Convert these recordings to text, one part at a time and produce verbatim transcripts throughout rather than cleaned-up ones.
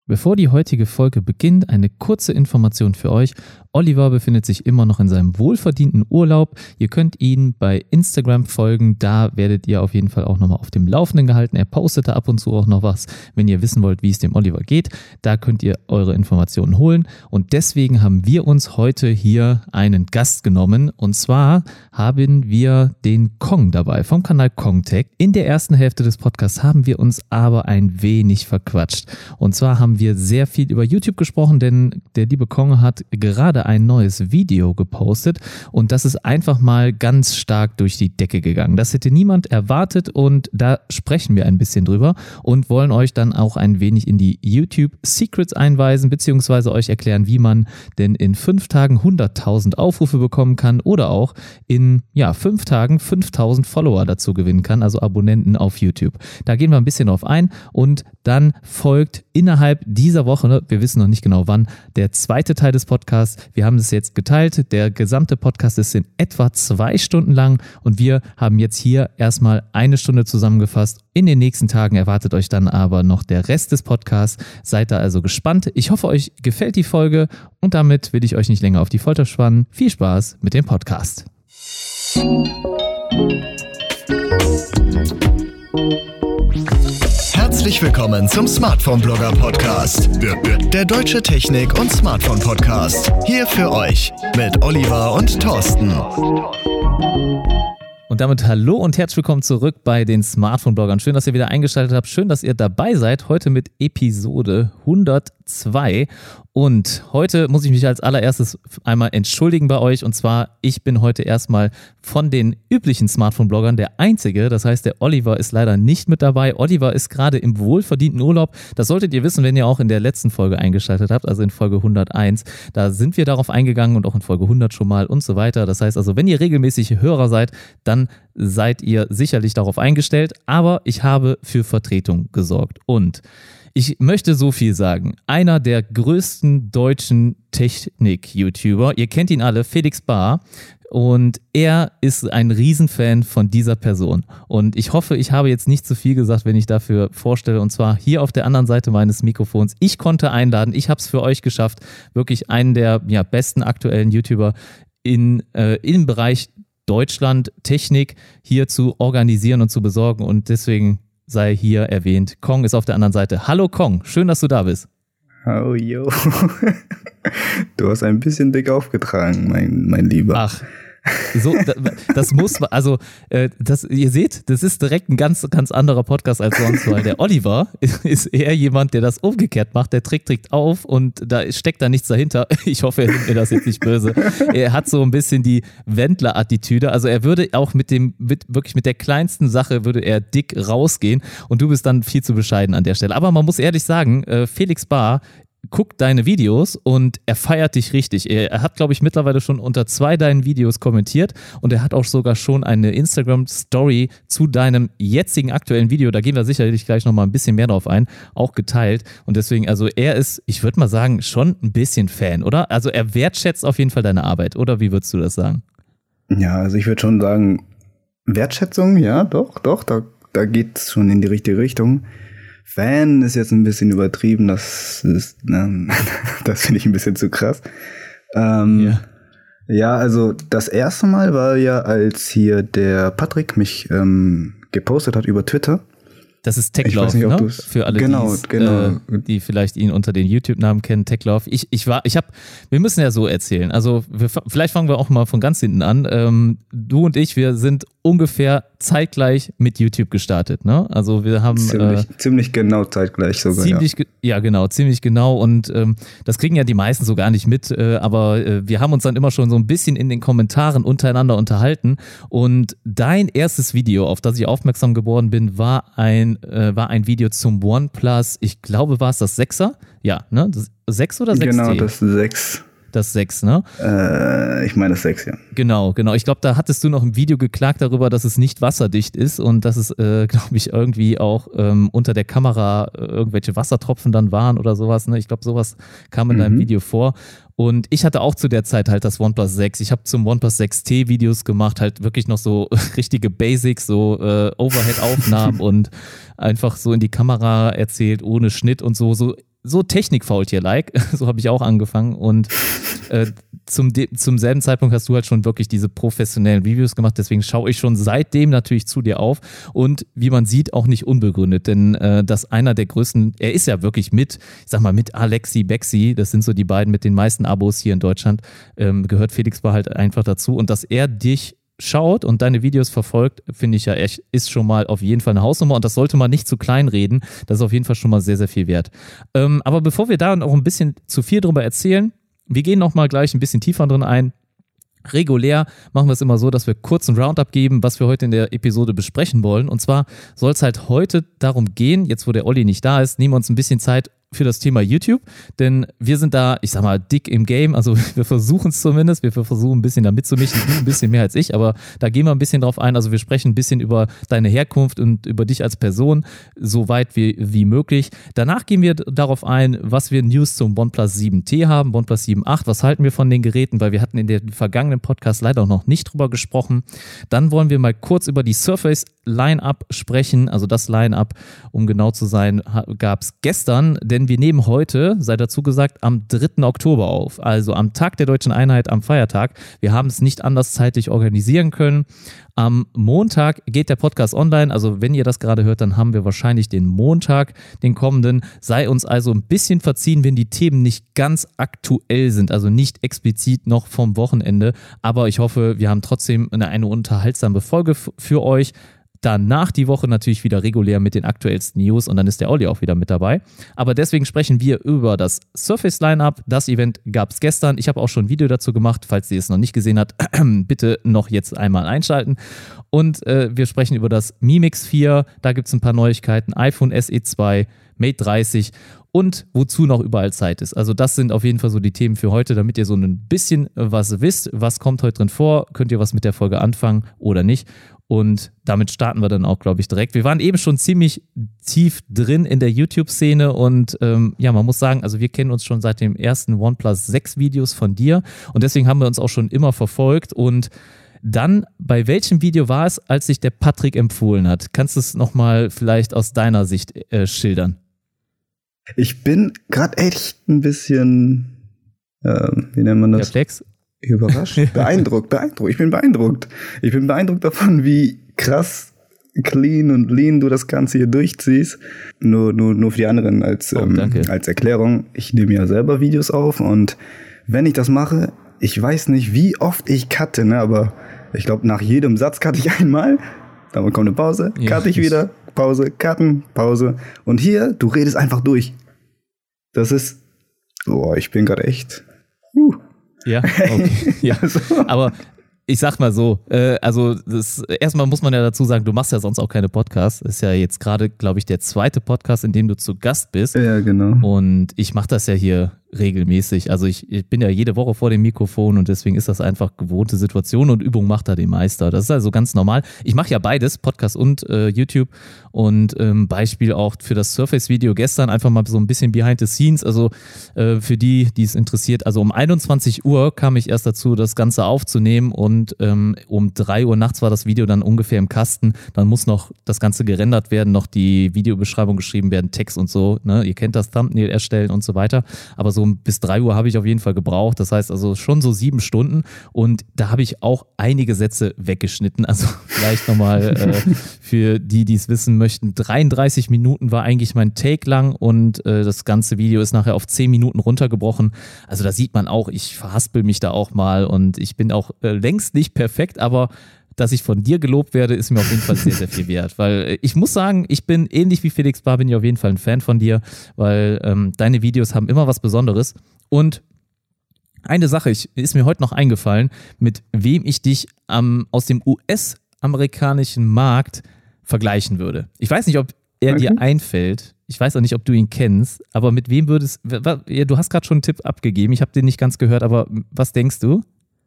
Bevor die heutige Folge beginnt, eine kurze Information für euch. Oliver befindet sich immer noch in seinem wohlverdienten Urlaub. Ihr könnt ihn bei Instagram folgen, da werdet ihr auf jeden Fall auch nochmal auf dem Laufenden gehalten. Er postet da ab und zu auch noch was, wenn ihr wissen wollt, wie es dem Oliver geht. Da könnt ihr eure Informationen holen und deswegen haben wir uns heute hier einen Gast genommen und zwar haben wir den Kong dabei vom Kanal Kongtech. In der ersten Hälfte des Podcasts haben wir uns aber ein wenig verquatscht und zwar haben wir sehr viel über YouTube gesprochen, denn der liebe Kong hat gerade ein neues Video gepostet und das ist einfach mal ganz stark durch die Decke gegangen. Das hätte niemand erwartet und da sprechen wir ein bisschen drüber und wollen euch dann auch ein wenig in die YouTube Secrets einweisen, beziehungsweise euch erklären, wie man denn in fünf Tagen hunderttausend Aufrufe bekommen kann oder auch in ja, fünf Tagen fünftausend Follower dazu gewinnen kann, also Abonnenten auf YouTube. Da gehen wir ein bisschen drauf ein und dann folgt innerhalb dieser Woche, wir wissen noch nicht genau wann, der zweite Teil des Podcasts. Wir haben es jetzt geteilt. Der gesamte Podcast ist in etwa zwei Stunden lang und wir haben jetzt hier erstmal eine Stunde zusammengefasst. In den nächsten Tagen erwartet euch dann aber noch der Rest des Podcasts. Seid da also gespannt. Ich hoffe, euch gefällt die Folge und damit will ich euch nicht länger auf die Folter spannen. Viel Spaß mit dem Podcast. Herzlich willkommen zum Smartphone-Blogger-Podcast. Der deutsche Technik- und Smartphone-Podcast. Hier für euch mit Oliver und Thorsten. Und damit hallo und herzlich willkommen zurück bei den Smartphone-Bloggern. Schön, dass ihr wieder eingeschaltet habt. Schön, dass ihr dabei seid. Heute mit Episode hundertzwei. Und heute muss ich mich als allererstes einmal entschuldigen bei euch. Und zwar, ich bin heute erstmal von den üblichen Smartphone-Bloggern der Einzige. Das heißt, der Oliver ist leider nicht mit dabei. Oliver ist gerade im wohlverdienten Urlaub. Das solltet ihr wissen, wenn ihr auch in der letzten Folge eingeschaltet habt, also in Folge hunderteins. Da sind wir darauf eingegangen und auch in Folge hundert schon mal und so weiter. Das heißt also, wenn ihr regelmäßig Hörer seid, dann seid ihr sicherlich darauf eingestellt. Aber ich habe für Vertretung gesorgt. Und ich möchte so viel sagen. Einer der größten deutschen Technik-YouTuber, ihr kennt ihn alle, Felix Bahr. Und er ist ein Riesenfan von dieser Person. Und ich hoffe, ich habe jetzt nicht zu viel gesagt, wenn ich dafür vorstelle. Und zwar hier auf der anderen Seite meines Mikrofons. Ich konnte einladen, ich habe es für euch geschafft, wirklich einen der ja, besten aktuellen YouTuber in, äh, im Bereich Deutschland Technik hier zu organisieren und zu besorgen. Und deswegen sei hier erwähnt, Kong ist auf der anderen Seite. Hallo Kong, schön, dass du da bist. Oh, yo. Du hast ein bisschen dick aufgetragen, mein, mein Lieber. Ach, so, das muss, also, das, ihr seht, das ist direkt ein ganz, ganz anderer Podcast als sonst, weil der Oliver ist eher jemand, der das umgekehrt macht, der Trick trägt auf und da steckt da nichts dahinter. Ich hoffe, er nimmt mir das jetzt nicht böse. Er hat so ein bisschen die Wendler-Attitüde, also er würde auch mit dem, mit, wirklich mit der kleinsten Sache würde er dick rausgehen und du bist dann viel zu bescheiden an der Stelle. Aber man muss ehrlich sagen, Felix Bahr guckt deine Videos und er feiert dich richtig. Er hat, glaube ich, mittlerweile schon unter zwei deinen Videos kommentiert und er hat auch sogar schon eine Instagram-Story zu deinem jetzigen aktuellen Video, da gehen wir sicherlich gleich nochmal ein bisschen mehr drauf ein, auch geteilt. Und deswegen, also er ist, ich würde mal sagen, schon ein bisschen Fan, oder? Also er wertschätzt auf jeden Fall deine Arbeit, oder wie würdest du das sagen? Ja, also ich würde schon sagen, Wertschätzung, ja, doch, doch, da, da geht es schon in die richtige Richtung. Fan ist jetzt ein bisschen übertrieben, das ist, ne, das finde ich ein bisschen zu krass. Ähm, yeah. Ja, also das erste Mal war ja, als hier der Patrick mich ähm, gepostet hat über Twitter. Das ist Techlove, nicht, ne? Für alle, genau, genau. Äh, die vielleicht ihn unter den YouTube-Namen kennen, Techlove. Ich, ich war, ich habe, wir müssen ja so erzählen. Also wir, vielleicht fangen wir auch mal von ganz hinten an. Ähm, du und ich, wir sind ungefähr zeitgleich mit YouTube gestartet, ne? Also wir haben ziemlich, äh, ziemlich genau zeitgleich sogar. Ziemlich, ja. ja genau, ziemlich genau. Und ähm, das kriegen ja die meisten so gar nicht mit. Äh, aber äh, wir haben uns dann immer schon so ein bisschen in den Kommentaren untereinander unterhalten. Und dein erstes Video, auf das ich aufmerksam geworden bin, war ein Äh, war ein Video zum OnePlus, ich glaube, war es das Sechser? Ja, ne? Das sechs oder sechs T? Genau, das sechs. Das sechs, ne? Äh, ich meine das sechs, ja. Genau, genau. Ich glaube, da hattest du noch im Video geklagt darüber, dass es nicht wasserdicht ist und dass es, äh, glaube ich, irgendwie auch ähm, unter der Kamera äh, irgendwelche Wassertropfen dann waren oder sowas. Ne? Ich glaube, sowas kam in mhm. deinem Video vor. Und ich hatte auch zu der Zeit halt das OnePlus sechs. Ich habe zum OnePlus sechs T Videos gemacht, halt wirklich noch so richtige Basics, so äh, Overhead-Aufnahmen und einfach so in die Kamera erzählt, ohne Schnitt und so, so so Technikfaultier-like, so habe ich auch angefangen und äh, zum, zum selben Zeitpunkt hast du halt schon wirklich diese professionellen Reviews gemacht, deswegen schaue ich schon seitdem natürlich zu dir auf und wie man sieht, auch nicht unbegründet, denn äh, dass einer der größten, er ist ja wirklich mit, ich sag mal mit Alexi Bexi, das sind so die beiden mit den meisten Abos hier in Deutschland, ähm, gehört Felix Bar halt einfach dazu und dass er dich schaut und deine Videos verfolgt, finde ich ja echt, ist schon mal auf jeden Fall eine Hausnummer und das sollte man nicht zu klein reden. Das ist auf jeden Fall schon mal sehr, sehr viel wert. Ähm, aber bevor wir da noch ein bisschen zu viel drüber erzählen, wir gehen noch mal gleich ein bisschen tiefer drin ein. Regulär machen wir es immer so, dass wir kurz einen Roundup geben, was wir heute in der Episode besprechen wollen. Und zwar soll es halt heute darum gehen, jetzt wo der Olli nicht da ist, nehmen wir uns ein bisschen Zeit für das Thema YouTube, denn wir sind da, ich sag mal, dick im Game, also wir versuchen es zumindest, wir versuchen ein bisschen da mitzumischen, du ein bisschen mehr als ich, aber da gehen wir ein bisschen drauf ein, also wir sprechen ein bisschen über deine Herkunft und über dich als Person, so weit wie, wie möglich. Danach gehen wir darauf ein, was wir News zum OnePlus sieben T haben, OnePlus sieben acht, was halten wir von den Geräten, weil wir hatten in den vergangenen Podcast leider noch nicht drüber gesprochen. Dann wollen wir mal kurz über die Surface Line-Up sprechen, also das Line-Up, um genau zu sein, gab es gestern, denn wir nehmen heute, sei dazu gesagt, am dritten Oktober auf, also am Tag der Deutschen Einheit, am Feiertag. Wir haben es nicht anders zeitlich organisieren können. Am Montag geht der Podcast online, also wenn ihr das gerade hört, dann haben wir wahrscheinlich den Montag, den kommenden. Sei uns also ein bisschen verziehen, wenn die Themen nicht ganz aktuell sind, also nicht explizit noch vom Wochenende, aber ich hoffe, wir haben trotzdem eine, eine unterhaltsame Folge f- für euch. Danach die Woche natürlich wieder regulär mit den aktuellsten News und dann ist der Olli auch wieder mit dabei. Aber deswegen sprechen wir über das Surface Lineup. Das Event gab es gestern. Ich habe auch schon ein Video dazu gemacht. Falls ihr es noch nicht gesehen habt, bitte noch jetzt einmal einschalten. Und äh, wir sprechen über das Mi Mix vier. Da gibt es ein paar Neuigkeiten. iPhone S E zwei, Mate dreißig und wozu noch überall Zeit ist. Also das sind auf jeden Fall so die Themen für heute, damit ihr so ein bisschen was wisst. Was kommt heute drin vor? Könnt ihr was mit der Folge anfangen oder nicht? Und damit starten wir dann auch, glaube ich, direkt. Wir waren eben schon ziemlich tief drin in der YouTube-Szene und ähm, ja, man muss sagen, also wir kennen uns schon seit dem ersten OnePlus sechs Videos von dir und deswegen haben wir uns auch schon immer verfolgt. Und dann, bei welchem Video war es, als sich der Patrick empfohlen hat? Kannst du es nochmal vielleicht aus deiner Sicht äh, schildern? Ich bin gerade echt ein bisschen, äh, wie nennt man das? Perplex? Überrascht, beeindruckt, beeindruckt. Ich bin beeindruckt. Ich bin beeindruckt davon, wie krass clean und lean du das Ganze hier durchziehst. Nur, nur, nur für die anderen als, oh, ähm, als Erklärung. Ich nehme ja selber Videos auf und wenn ich das mache, ich weiß nicht, wie oft ich cutte, ne, aber ich glaube, nach jedem Satz cutte ich einmal, dann kommt eine Pause, ja, cutte ich wieder, Pause, cutten, Pause. Und hier, du redest einfach durch. Das ist, boah, ich bin gerade echt, uh. Ja, okay. Ja. Aber ich sag mal so, äh, also das, erstmal muss man ja dazu sagen, du machst ja sonst auch keine Podcasts. Das ist ja jetzt gerade, glaube ich, der zweite Podcast, in dem du zu Gast bist. Ja, genau. Und ich mache das ja hier regelmäßig. Also ich, ich bin ja jede Woche vor dem Mikrofon und deswegen ist das einfach gewohnte Situation und Übung macht da den Meister. Das ist also ganz normal. Ich mache ja beides, Podcast und äh, YouTube und ähm, Beispiel auch für das Surface-Video gestern einfach mal so ein bisschen behind the scenes, also äh, für die, die es interessiert. Also um einundzwanzig Uhr kam ich erst dazu, das Ganze aufzunehmen und ähm, um drei Uhr nachts war das Video dann ungefähr im Kasten. Dann muss noch das Ganze gerendert werden, noch die Videobeschreibung geschrieben werden, Text und so, ne? Ihr kennt das, Thumbnail erstellen und so weiter. Aber so bis drei Uhr habe ich auf jeden Fall gebraucht. Das heißt also schon so sieben Stunden. Und da habe ich auch einige Sätze weggeschnitten. Also vielleicht nochmal äh, für die, die es wissen möchten. dreiunddreißig Minuten war eigentlich mein Take lang und äh, das ganze Video ist nachher auf zehn Minuten runtergebrochen. Also da sieht man auch, ich verhaspel mich da auch mal und ich bin auch äh, längst nicht perfekt, aber dass ich von dir gelobt werde, ist mir auf jeden Fall sehr, sehr viel wert, weil ich muss sagen, ich bin ähnlich wie Felix Bar, bin ich auf jeden Fall ein Fan von dir, weil ähm, deine Videos haben immer was Besonderes und eine Sache ich, ist mir heute noch eingefallen, mit wem ich dich ähm, aus dem U S-amerikanischen Markt vergleichen würde. Ich weiß nicht, ob er okay. dir einfällt, ich weiß auch nicht, ob du ihn kennst, aber mit wem würdest, du hast gerade schon einen Tipp abgegeben, ich habe den nicht ganz gehört, aber was denkst du?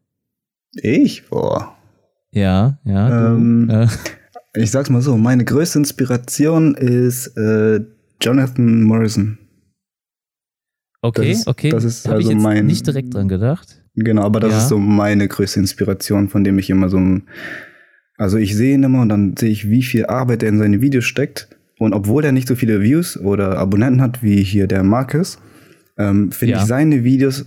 Ich? Boah. Ja, ja. Ähm, du, äh. Ich sag's mal so, meine größte Inspiration ist äh, Jonathan Morrison. Okay, das ist, okay. Das ist Hab also ich jetzt mein, nicht direkt dran gedacht. Genau, aber das ja. ist so meine größte Inspiration, von dem ich immer so, also ich sehe ihn immer und dann sehe ich, wie viel Arbeit er in seine Videos steckt Und obwohl er nicht so viele Views oder Abonnenten hat wie hier der Marcus, ähm, finde Ja. ich seine Videos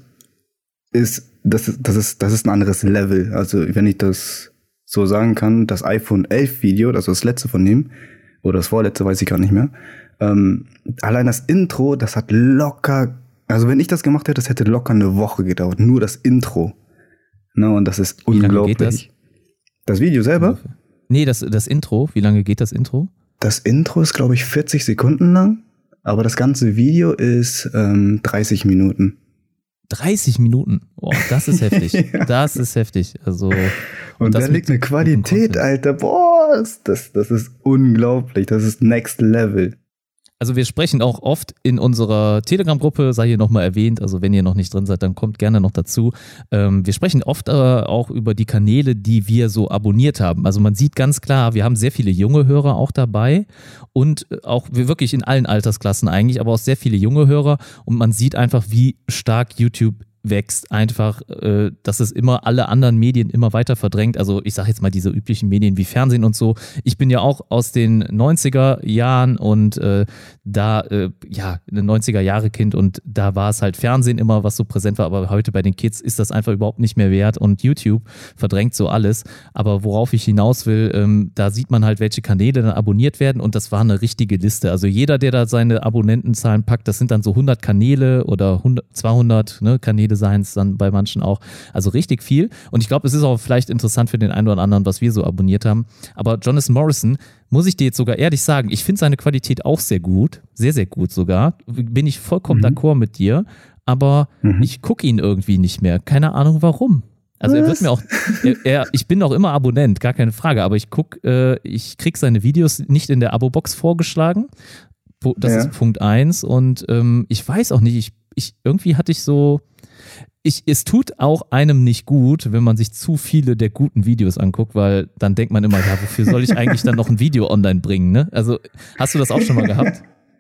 ist das, ist, das, ist, das ist ein anderes Level. Also wenn ich das so sagen kann, das iPhone elf Video, also das letzte von ihm, oder das vorletzte, weiß ich gar nicht mehr, ähm, allein das Intro, das hat locker, also wenn ich das gemacht hätte, das hätte locker eine Woche gedauert, nur das Intro. Ne, und das ist Wie lange unglaublich. geht das? Das Video selber? Nee, das, das Intro, wie lange geht das Intro? Das Intro ist, glaube ich, vierzig Sekunden lang, aber das ganze Video ist ähm, dreißig Minuten. dreißig Minuten. Boah, das ist heftig. Ja. Das ist heftig. Also, Und, und das da liegt eine mit Qualität, gutem Alter. Boah, das, das, das ist unglaublich. Das ist Next Level. Also wir sprechen auch oft in unserer Telegram-Gruppe, sei hier nochmal erwähnt, also wenn ihr noch nicht drin seid, dann kommt gerne noch dazu. Ähm, wir sprechen oft äh, auch über die Kanäle, die wir so abonniert haben. Also man sieht ganz klar, wir haben sehr viele junge Hörer auch dabei und auch wirklich in allen Altersklassen eigentlich, aber auch sehr viele junge Hörer und man sieht einfach, wie stark YouTube wächst, einfach, äh, dass es immer alle anderen Medien immer weiter verdrängt. Also ich sage jetzt mal diese üblichen Medien wie Fernsehen und so. Ich bin ja auch aus den neunziger Jahren und äh, da, äh, ja, ein neunziger Jahre Kind und da war es halt Fernsehen immer, was so präsent war, aber heute bei den Kids ist das einfach überhaupt nicht mehr wert und YouTube verdrängt so alles. Aber worauf ich hinaus will, ähm, da sieht man halt, welche Kanäle dann abonniert werden und das war eine richtige Liste. Also jeder, der da seine Abonnentenzahlen packt, das sind dann so hundert Kanäle oder hundert, zweihundert ne, Kanäle seien es dann bei manchen auch. Also richtig viel. Und ich glaube, es ist auch vielleicht interessant für den einen oder anderen, was wir so abonniert haben. Aber Jonathan Morrison, muss ich dir jetzt sogar ehrlich sagen, ich finde seine Qualität auch sehr gut. Sehr, sehr gut sogar. Bin ich vollkommen mhm. d'accord mit dir. Aber mhm. ich gucke ihn irgendwie nicht mehr. Keine Ahnung warum. Also was? er wird mir auch, er, er, ich bin auch immer Abonnent, gar keine Frage. Aber ich gucke, äh, ich kriege seine Videos nicht in der Abo-Box vorgeschlagen. Das ja. ist Punkt eins. Und ähm, ich weiß auch nicht, ich, ich irgendwie hatte ich so... Ich, es tut auch einem nicht gut, wenn man sich zu viele der guten Videos anguckt, weil dann denkt man immer, ja, wofür soll ich eigentlich dann noch ein Video online bringen, ne? Also, hast du das auch schon mal gehabt?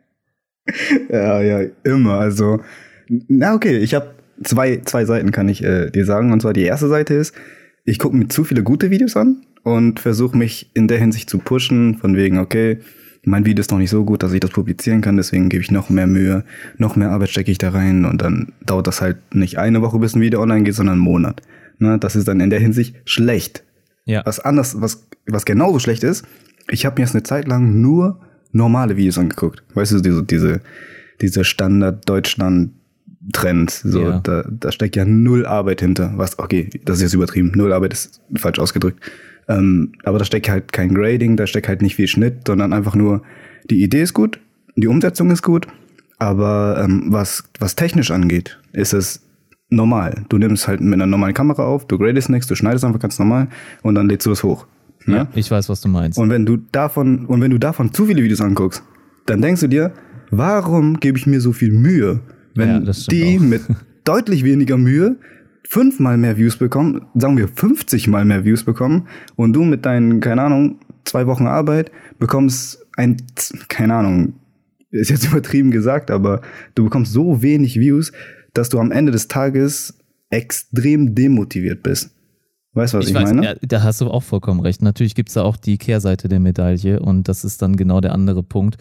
Ja, ja, immer. Also, na okay, ich habe zwei, zwei Seiten, kann ich äh, dir sagen. Und zwar die erste Seite ist, ich gucke mir zu viele gute Videos an und versuche mich in der Hinsicht zu pushen, von wegen, okay, mein Video ist noch nicht so gut, dass ich das publizieren kann, deswegen gebe ich noch mehr Mühe, noch mehr Arbeit stecke ich da rein und dann dauert das halt nicht eine Woche, bis ein Video online geht, sondern einen Monat. Ne, das ist dann in der Hinsicht schlecht. Ja. Was anders, was, was genauso schlecht ist, ich habe mir jetzt eine Zeit lang nur normale Videos angeguckt. Weißt du, diese, diese, diese Standard-Deutschland-Trend, so, ja. da, da steckt ja null Arbeit hinter. Was, okay, das ist jetzt übertrieben, null Arbeit ist falsch ausgedrückt. Ähm, aber da steckt halt kein Grading, da steckt halt nicht viel Schnitt, sondern einfach nur, die Idee ist gut, die Umsetzung ist gut, aber ähm, was, was technisch angeht, ist es normal. Du nimmst halt mit einer normalen Kamera auf, du gradest nichts, du schneidest einfach ganz normal und dann lädst du das hoch. Ja, ja? Ich weiß, was du meinst. Und wenn du davon, und wenn du davon zu viele Videos anguckst, dann denkst du dir, warum gebe ich mir so viel Mühe, wenn ja, die auch. mit deutlich weniger Mühe fünfmal mehr Views bekommen, sagen wir fünfzig Mal mehr Views bekommen und du mit deinen, keine Ahnung, zwei Wochen Arbeit bekommst ein, keine Ahnung, ist jetzt übertrieben gesagt, aber du bekommst so wenig Views, dass du am Ende des Tages extrem demotiviert bist. Weißt du, was ich, ich weiß, meine? Ja, da hast du auch vollkommen recht. Natürlich gibt es da auch die Kehrseite der Medaille und das ist dann genau der andere Punkt.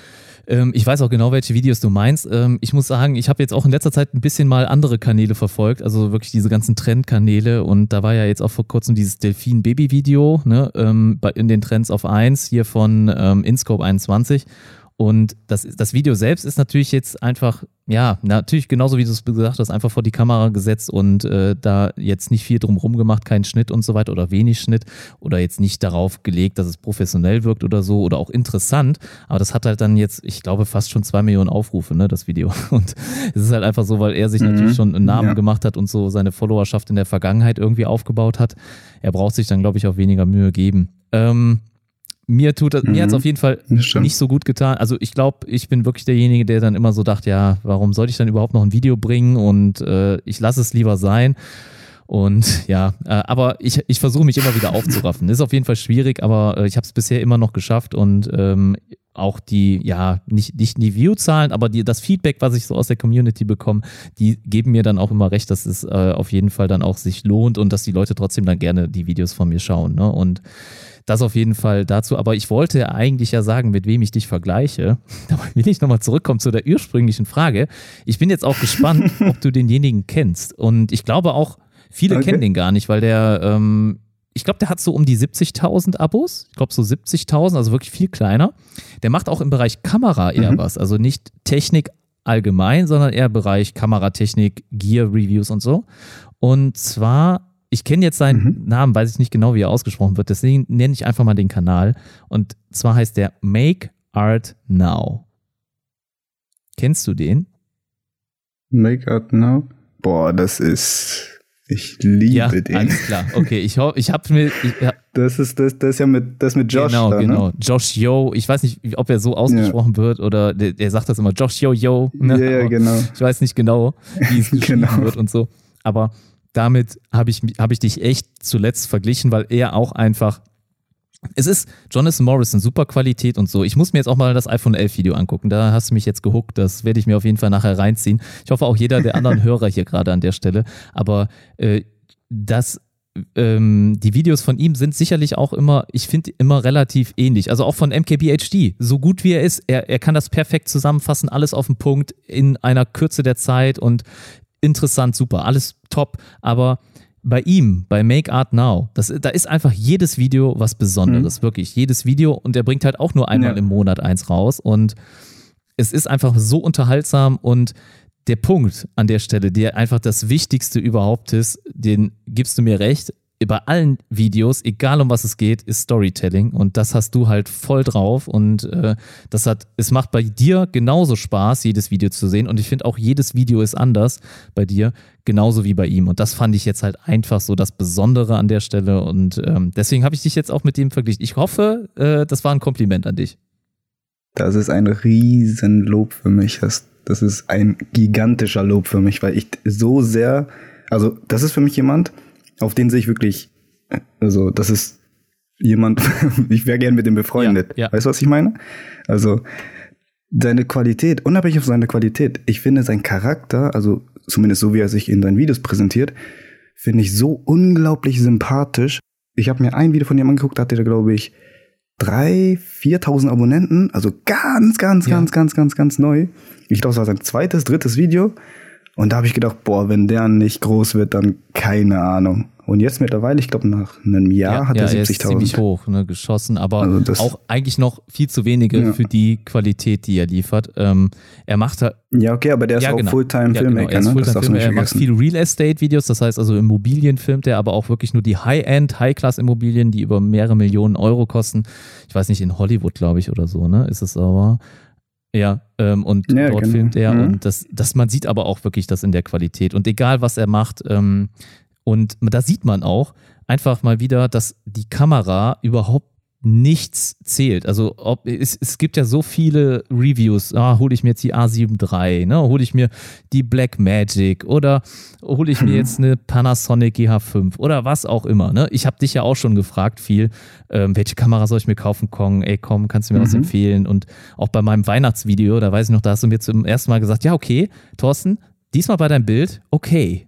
Ich weiß auch genau, welche Videos du meinst. Ich muss sagen, ich habe jetzt auch in letzter Zeit ein bisschen mal andere Kanäle verfolgt, also wirklich diese ganzen Trendkanäle und da war ja jetzt auch vor kurzem dieses Delfin-Baby-Video, ne, in den Trends auf eins hier von InScope einundzwanzig und das, das Video selbst ist natürlich jetzt einfach, ja, natürlich genauso wie du es gesagt hast, einfach vor die Kamera gesetzt und äh, da jetzt nicht viel drumherum gemacht, keinen Schnitt und so weiter oder wenig Schnitt oder jetzt nicht darauf gelegt, dass es professionell wirkt oder so oder auch interessant, aber das hat halt dann jetzt, ich glaube, fast schon zwei Millionen Aufrufe, ne, das Video und es ist halt einfach so, weil er sich mhm. natürlich schon einen Namen ja. gemacht hat und so seine Followerschaft in der Vergangenheit irgendwie aufgebaut hat, er braucht sich dann, glaube ich, auch weniger Mühe geben. Ähm, Mir tut das, mhm. mir hat es auf jeden Fall nicht so gut getan. Also ich glaube, ich bin wirklich derjenige, der dann immer so dachte, ja, warum sollte ich dann überhaupt noch ein Video bringen und äh, ich lasse es lieber sein. Und ja, äh, aber ich, ich versuche mich immer wieder aufzuraffen. Ist auf jeden Fall schwierig, aber äh, ich habe es bisher immer noch geschafft und ähm, auch die, ja, nicht, nicht die View-Zahlen, aber die, das Feedback, was ich so aus der Community bekomme, die geben mir dann auch immer recht, dass es äh, auf jeden Fall dann auch sich lohnt und dass die Leute trotzdem dann gerne die Videos von mir schauen. Ne? Und das auf jeden Fall dazu. Aber ich wollte eigentlich ja sagen, mit wem ich dich vergleiche. Da will ich nochmal zurückkommen zu der ursprünglichen Frage. Ich bin jetzt auch gespannt, ob du denjenigen kennst. Und ich glaube auch, viele okay. kennen den gar nicht, weil der, ähm, ich glaube, der hat so um die siebzigtausend Abos. Ich glaube so siebzigtausend, also wirklich viel kleiner. Der macht auch im Bereich Kamera eher mhm. was. Also nicht Technik allgemein, sondern eher Bereich Kameratechnik, Gear-Reviews und so. Und zwar, ich kenne jetzt seinen mhm. Namen, weiß ich nicht genau, wie er ausgesprochen wird, deswegen nenne ich einfach mal den Kanal. Und zwar heißt der Make Art Now. Kennst du den? Make Art Now? Boah, das ist... Ich liebe ja, den. Alles klar. Okay, ich hoffe, ich habe mir... Ich, ja. Das ist das, das ist ja mit, das mit Josh Genau, da, genau. Ne? Josh Yo. Ich weiß nicht, ob er so ausgesprochen ja. wird oder der, der sagt das immer Josh Yo Yo. Ne? Ja, ja, genau. Ich weiß nicht genau, wie es geschrieben genau. wird und so. Aber damit habe ich, hab ich dich echt zuletzt verglichen, weil er auch einfach... Es ist Jonathan Morrison, super Qualität und so. Ich muss mir jetzt auch mal das iPhone elf Video angucken. Da hast du mich jetzt gehuckt. Das werde ich mir auf jeden Fall nachher reinziehen. Ich hoffe auch jeder der anderen Hörer hier gerade an der Stelle. Aber äh, das, ähm, die Videos von ihm sind sicherlich auch immer, ich finde, immer relativ ähnlich. Also auch von M K B H D. So gut wie er ist, er, er kann das perfekt zusammenfassen, alles auf den Punkt in einer Kürze der Zeit und interessant, super, alles top. Aber bei ihm, bei Make Art Now, das, da ist einfach jedes Video was Besonderes, mhm. wirklich. Jedes Video und er bringt halt auch nur einmal ja. im Monat eins raus und es ist einfach so unterhaltsam und der Punkt an der Stelle, der einfach das Wichtigste überhaupt ist, den gibst du mir recht, bei allen Videos, egal um was es geht, ist Storytelling und das hast du halt voll drauf und äh, das hat, es macht bei dir genauso Spaß, jedes Video zu sehen und ich finde auch jedes Video ist anders bei dir, genauso wie bei ihm und das fand ich jetzt halt einfach so das Besondere an der Stelle und ähm, deswegen habe ich dich jetzt auch mit dem verglichen. Ich hoffe, äh, das war ein Kompliment an dich. Das ist ein Riesenlob für mich, das, das ist ein gigantischer Lob für mich, weil ich so sehr, also das ist für mich jemand, auf den sehe ich wirklich, also das ist jemand, ich wäre gern mit dem befreundet. Ja, ja. Weißt du, was ich meine? Also seine Qualität, unabhängig von seiner Qualität, ich finde sein Charakter, also zumindest so wie er sich in seinen Videos präsentiert, finde ich so unglaublich sympathisch. Ich habe mir ein Video von ihm angeguckt, da hatte er, glaube ich, dreitausend, viertausend Abonnenten, also ganz, ganz, ja. ganz, ganz, ganz, ganz neu. Ich glaube, es war sein zweites, drittes Video. Und da habe ich gedacht, boah, wenn der nicht groß wird, dann keine Ahnung. Und jetzt mittlerweile, ich glaube nach einem Jahr ja, hat ja, er siebzigtausend. Ja, er ist ziemlich hoch, ne, geschossen, aber also auch eigentlich noch viel zu wenige ja. für die Qualität, die er liefert. Ähm, er macht halt... Ja, okay, aber der ist ja, auch genau. Fulltime-Filmmaker, ja, genau. Er ist ne? Fulltime-Filmmaker, er macht viel Real-Estate-Videos, das heißt also Immobilien filmt er, aber auch wirklich nur die High-End, High-Class-Immobilien, die über mehrere Millionen Euro kosten. Ich weiß nicht, in Hollywood, glaube ich, oder so, ne, ist es aber... Ja, ähm, und ja, dort genau. filmt er mhm. und das, das, man sieht aber auch wirklich das in der Qualität und egal was er macht ähm, und da sieht man auch einfach mal wieder, dass die Kamera überhaupt nichts zählt. Also ob, es, es gibt ja so viele Reviews, ah, hole ich mir jetzt die A sieben drei, ne, hole ich mir die Blackmagic oder hole ich mir jetzt eine Panasonic G H fünf oder was auch immer. Ne? Ich habe dich ja auch schon gefragt viel, ähm, welche Kamera soll ich mir kaufen, Kong? Ey, komm, kannst du mir mhm. was empfehlen? Und auch bei meinem Weihnachtsvideo, da weiß ich noch, da hast du mir zum ersten Mal gesagt, ja okay, Thorsten, diesmal bei deinem Bild, okay.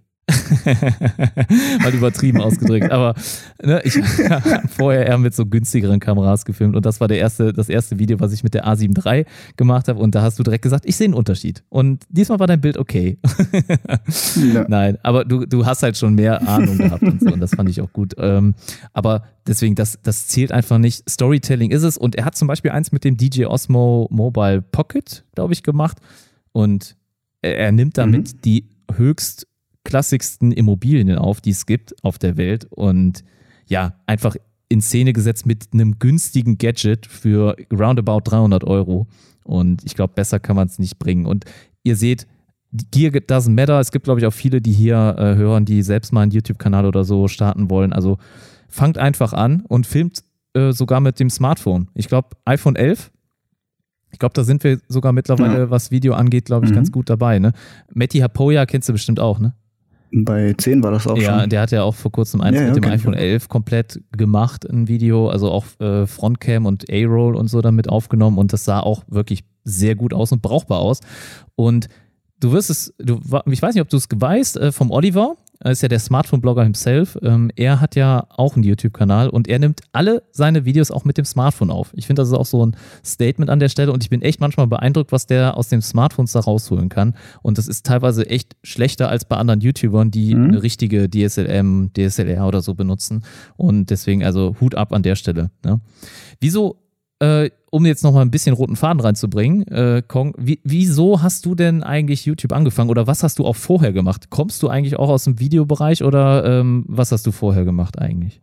Mal übertrieben ausgedrückt, aber ne, ich habe vorher eher mit so günstigeren Kameras gefilmt und das war der erste, das erste Video, was ich mit der A sieben drei gemacht habe und da hast du direkt gesagt, ich sehe einen Unterschied und diesmal war dein Bild okay. Ja. Nein, aber du, du hast halt schon mehr Ahnung gehabt und so und das fand ich auch gut, ähm, aber deswegen, das, das zählt einfach nicht, Storytelling ist es und er hat zum Beispiel eins mit dem D J Osmo Mobile Pocket, glaube ich, gemacht und er, er nimmt damit mhm. die höchst klassigsten Immobilien auf, die es gibt auf der Welt und ja, einfach in Szene gesetzt mit einem günstigen Gadget für roundabout dreihundert Euro und ich glaube, besser kann man es nicht bringen und ihr seht, Gear doesn't matter, es gibt glaube ich auch viele, die hier äh, hören, die selbst mal einen YouTube-Kanal oder so starten wollen, also fangt einfach an und filmt äh, sogar mit dem Smartphone. Ich glaube, iPhone elf, ich glaube, da sind wir sogar mittlerweile, ja. was Video angeht, glaube ich, mhm. ganz gut dabei, ne? Matti Hapoya kennst du bestimmt auch, ne? Bei zehn war das auch ja, schon. Ja, der hat ja auch vor kurzem eins ja, mit ja, dem iPhone elf komplett gemacht, ein Video, also auch äh, Frontcam und A-Roll und so damit aufgenommen und das sah auch wirklich sehr gut aus und brauchbar aus. Und du wirst es, du, ich weiß nicht, ob du es weißt, äh, vom Oliver, ist ja der Smartphone-Blogger himself. Ähm, er hat ja auch einen YouTube-Kanal und er nimmt alle seine Videos auch mit dem Smartphone auf. Ich finde, das ist auch so ein Statement an der Stelle und ich bin echt manchmal beeindruckt, was der aus dem Smartphones da rausholen kann. Und das ist teilweise echt schlechter als bei anderen YouTubern, die mhm. eine richtige D S L M, D S L R oder so benutzen. Und deswegen also Hut ab an der Stelle. Ne? Wieso, äh, um jetzt nochmal ein bisschen roten Faden reinzubringen, äh, Kong, wie, wieso hast du denn eigentlich YouTube angefangen oder was hast du auch vorher gemacht? Kommst du eigentlich auch aus dem Videobereich oder ähm, was hast du vorher gemacht eigentlich?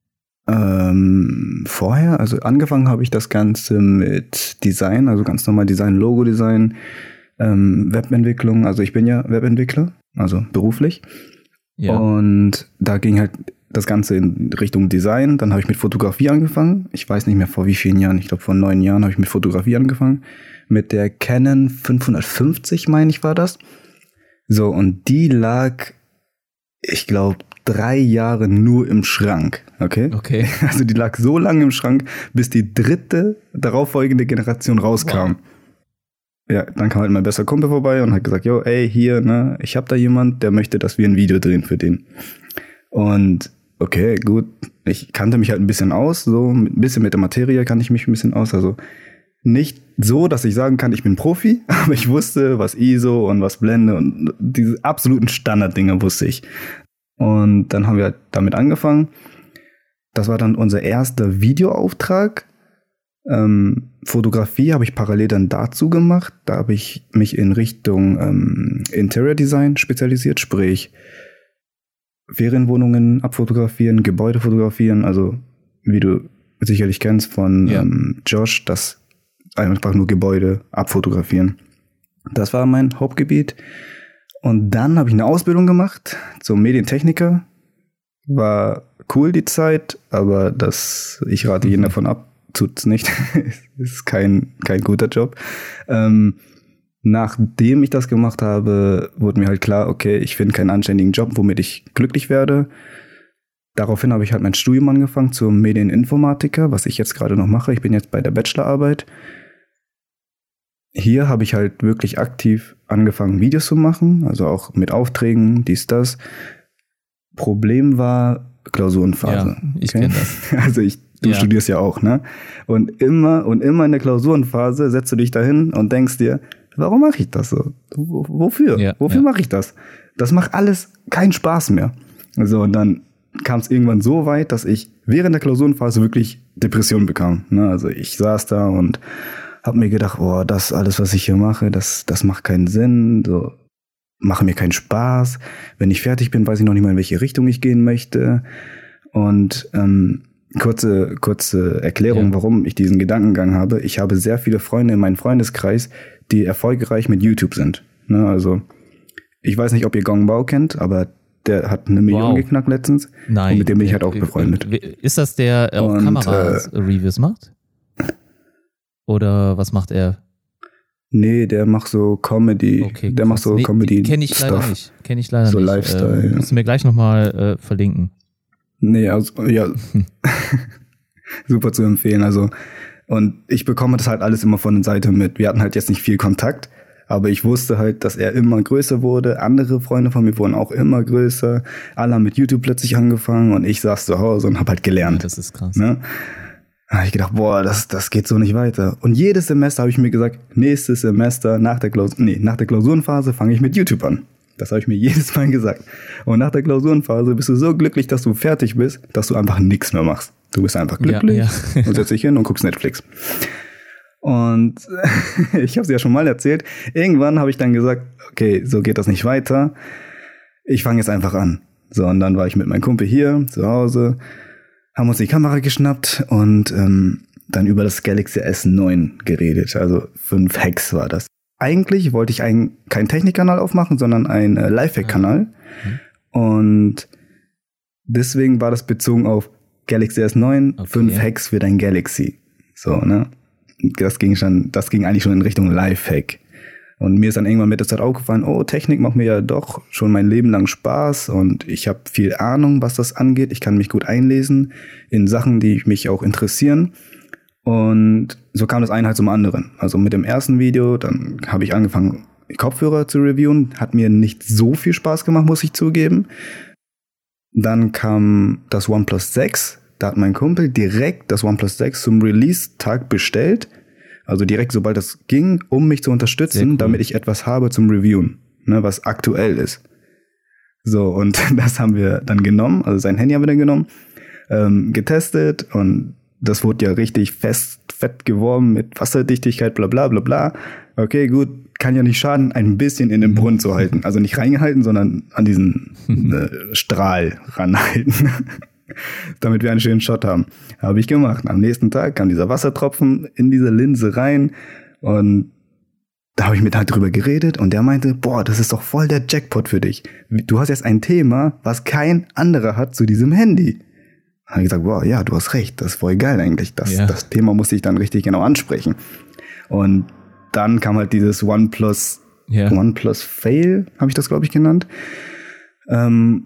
Ähm, vorher, also angefangen habe ich das Ganze mit Design, also ganz normal Design, Logo-Design, ähm, Webentwicklung, also ich bin ja Webentwickler, also beruflich. Ja. Und da ging halt das Ganze in Richtung Design. Dann habe ich mit Fotografie angefangen. Ich weiß nicht mehr vor wie vielen Jahren. Ich glaube vor neun Jahren habe ich mit Fotografie angefangen. Mit der Canon fünfhundertfünfzig, meine ich, war das. So, und die lag, ich glaube, drei Jahre nur im Schrank. Okay? Okay. Also die lag so lange im Schrank, bis die dritte darauffolgende Generation rauskam. Wow. Ja, dann kam halt mein bester Kumpel vorbei und hat gesagt, yo, ey, hier, ne, ich hab da jemand, der möchte, dass wir ein Video drehen für den. Und okay, gut, ich kannte mich halt ein bisschen aus, so ein bisschen mit der Materie kannte ich mich ein bisschen aus, also nicht so, dass ich sagen kann, ich bin Profi, aber ich wusste, was I S O und was Blende und diese absoluten Standarddinger wusste ich. Und dann haben wir halt damit angefangen. Das war dann unser erster Videoauftrag. Ähm, Fotografie habe ich parallel dann dazu gemacht. Da habe ich mich in Richtung ähm, Interior Design spezialisiert, sprich Ferienwohnungen abfotografieren, Gebäude fotografieren, also wie du sicherlich kennst von ja. ähm, Josh, das einfach nur Gebäude abfotografieren. Das war mein Hauptgebiet. Und dann habe ich eine Ausbildung gemacht zum Medientechniker. War cool die Zeit, aber das, ich rate jeden davon ab, tut's nicht. Ist kein, kein guter Job. Ähm, Nachdem ich das gemacht habe, wurde mir halt klar, okay, ich finde keinen anständigen Job, womit ich glücklich werde. Daraufhin habe ich halt mein Studium angefangen zum Medieninformatiker, was ich jetzt gerade noch mache. Ich bin jetzt bei der Bachelorarbeit. Hier habe ich halt wirklich aktiv angefangen, Videos zu machen, also auch mit Aufträgen, dies, das. Problem war Klausurenphase. Ja, ich okay? kenne das. Also ich, du ja. studierst ja auch, ne? Und immer und immer in der Klausurenphase setzt du dich dahin und denkst dir, warum mache ich das so? W- wofür? Ja, wofür ja. mache ich das? Das macht alles keinen Spaß mehr. So, und dann kam es irgendwann so weit, dass ich während der Klausurenphase wirklich Depressionen bekam. Ne? Also ich saß da und habe mir gedacht, boah, das alles, was ich hier mache, das, das macht keinen Sinn, so, mache mir keinen Spaß. Wenn ich fertig bin, weiß ich noch nicht mal, in welche Richtung ich gehen möchte. Und ähm, kurze, kurze Erklärung, ja. warum ich diesen Gedankengang habe. Ich habe sehr viele Freunde in meinem Freundeskreis, die erfolgreich mit YouTube sind. Ne, also ich weiß nicht, ob ihr Gong Bao kennt, aber der hat eine Million wow. geknackt letztens. Nein. Und mit dem bin ich halt auch befreundet. Ist das der auch Kamera-Reviews äh, macht? Oder was macht er? Nee, der macht so Comedy. Okay, der macht so nee, Comedy. Kenne ich leider Stuff. nicht. Kenne ich leider so nicht. So Lifestyle. Äh, musst du mir gleich nochmal äh, verlinken. Nee, also, ja. Super zu empfehlen. Also, und ich bekomme das halt alles immer von der Seite mit. Wir hatten halt jetzt nicht viel Kontakt, aber ich wusste halt, dass er immer größer wurde. Andere Freunde von mir wurden auch immer größer. Alle haben mit YouTube plötzlich angefangen und ich saß zu Hause und habe halt gelernt. Ja, das ist krass. Ne? Da habe ich gedacht, boah, das, das geht so nicht weiter. Und jedes Semester habe ich mir gesagt, nächstes Semester nach der Klausur, nee, nach der Klausurenphase fange ich mit YouTube an. Das habe ich mir jedes Mal gesagt. Und nach der Klausurenphase bist du so glücklich, dass du fertig bist, dass du einfach nichts mehr machst. Du bist einfach glücklich ja, ja. und setzt dich hin und guckst Netflix. Und ich habe es ja schon mal erzählt. Irgendwann habe ich dann gesagt, okay, so geht das nicht weiter. Ich fange jetzt einfach an. So, und dann war ich mit meinem Kumpel hier zu Hause, haben uns die Kamera geschnappt und ähm, dann über das Galaxy S neun geredet. Also fünf Hacks war das. Eigentlich wollte ich einen, keinen Technikkanal aufmachen, sondern einen äh, Lifehack-Kanal. Mhm. Und deswegen war das bezogen auf Galaxy S neun, okay, fünf ja. Hacks für dein Galaxy. So, ne? Das ging schon, das ging eigentlich schon in Richtung Lifehack. Und mir ist dann irgendwann mit der Zeit aufgefallen, oh, Technik macht mir ja doch schon mein Leben lang Spaß und ich habe viel Ahnung, was das angeht. Ich kann mich gut einlesen in Sachen, die mich auch interessieren. Und so kam das eine halt zum anderen. Also mit dem ersten Video, dann habe ich angefangen, Kopfhörer zu reviewen. Hat mir nicht so viel Spaß gemacht, muss ich zugeben. Dann kam das OnePlus sechs. Da hat mein Kumpel direkt das OnePlus sechs zum Release-Tag bestellt. Also direkt, sobald das ging, um mich zu unterstützen, cool. damit ich etwas habe zum Reviewen, ne, was aktuell ist. So, und das haben wir dann genommen, also sein Handy haben wir dann genommen, ähm, getestet und das wurde ja richtig fest, fett geworben mit Wasserdichtigkeit, bla bla bla bla. Okay, gut, kann ja nicht schaden, ein bisschen in den Brunnen zu halten. Also nicht reingehalten, sondern an diesen äh, Strahl ranhalten. Damit wir einen schönen Shot haben. Habe ich gemacht. Am nächsten Tag kam dieser Wassertropfen in diese Linse rein und da habe ich mit halt drüber geredet und der meinte, boah, das ist doch voll der Jackpot für dich. Du hast jetzt ein Thema, was kein anderer hat zu diesem Handy. Da habe ich gesagt, boah, ja, du hast recht, das ist voll geil eigentlich. Das, ja. das Thema musste ich dann richtig genau ansprechen. Und dann kam halt dieses OnePlus, ja. OnePlus Fail, habe ich das, glaube ich, genannt. Ähm,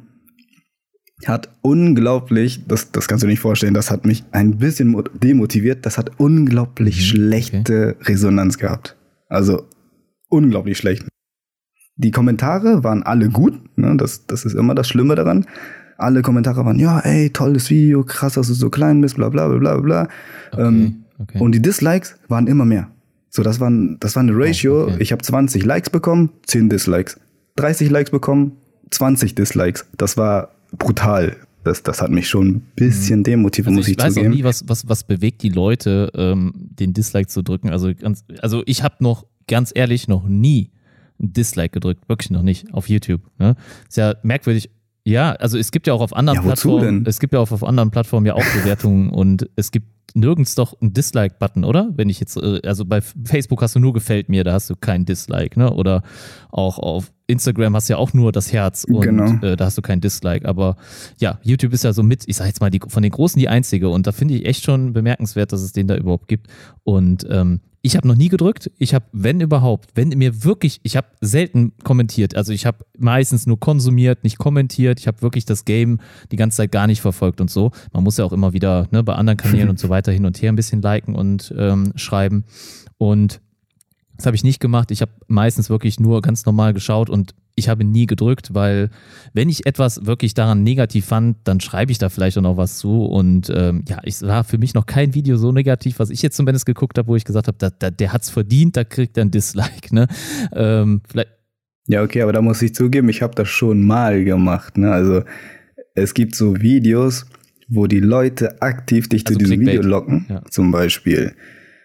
hat unglaublich, das, das kannst du dir nicht vorstellen, das hat mich ein bisschen demotiviert, das hat unglaublich mhm, schlechte okay. Resonanz gehabt. Also unglaublich schlecht. Die Kommentare waren alle gut, ne? das, das ist immer das Schlimme daran. Alle Kommentare waren, ja, ey, tolles Video, krass, dass du so klein bist, bla bla bla bla. Okay, ähm, okay. Und die Dislikes waren immer mehr. So, das, waren, das war eine Ratio, oh, okay. ich habe zwanzig Likes bekommen, zehn Dislikes. dreißig Likes bekommen, zwanzig Dislikes. Das war brutal. Das, das hat mich schon ein bisschen demotiviert, also muss ich, ich weiß zugeben. auch nie, was, was, was bewegt die Leute, ähm, den Dislike zu drücken. Also, ganz, also ich habe noch, ganz ehrlich, noch nie ein Dislike gedrückt. Wirklich noch nicht auf YouTube. Ne? Ist ja merkwürdig. Ja, also es gibt ja auch auf anderen ja, Plattformen, es gibt ja auch auf anderen Plattformen ja auch Bewertungen und es gibt nirgends doch einen Dislike-Button, oder? Wenn ich jetzt, also bei Facebook hast du nur gefällt mir, da hast du kein Dislike, ne? Oder auch auf Instagram hast du ja auch nur das Herz und genau. äh, da hast du kein Dislike. Aber ja, YouTube ist ja so mit, ich sag jetzt mal, die, von den Großen die einzige und da finde ich echt schon bemerkenswert, dass es den da überhaupt gibt. Und ähm, ich habe noch nie gedrückt. Ich habe, wenn überhaupt, wenn mir wirklich, ich habe selten kommentiert. Also ich habe meistens nur konsumiert, nicht kommentiert. Ich habe wirklich das Game die ganze Zeit gar nicht verfolgt und so. Man muss ja auch immer wieder ne, bei anderen Kanälen und so weiter hin und her ein bisschen liken und ähm, schreiben. Und das habe ich nicht gemacht. Ich habe meistens wirklich nur ganz normal geschaut und ich habe nie gedrückt, weil wenn ich etwas wirklich daran negativ fand, dann schreibe ich da vielleicht auch noch was zu und ähm, ja, es war für mich noch kein Video so negativ, was ich jetzt zumindest geguckt habe, wo ich gesagt habe, da, da, der hat's verdient, da kriegt er ein Dislike, ne? Ähm, vielleicht ja, okay, aber da muss ich zugeben, ich habe das schon mal gemacht, ne? Also es gibt so Videos, wo die Leute aktiv dich also zu diesem Clickbait. Video locken, ja. Zum Beispiel.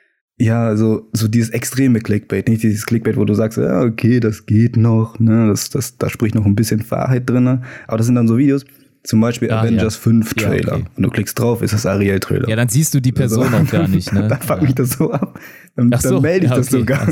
Ja, so, so dieses extreme Clickbait, nicht dieses Clickbait, wo du sagst, ja, okay, das geht noch, ne, das, das, da spricht noch ein bisschen Wahrheit drin, aber das sind dann so Videos, zum Beispiel ah, Avengers ja. fünf Trailer, ja, okay. Und du klickst drauf, ist das Ariel Trailer. Ja, dann siehst du die Person also, auch gar nicht, ne. Dann fuck ja. mich das so ab, dann, so, dann melde ich ja, okay, das sogar.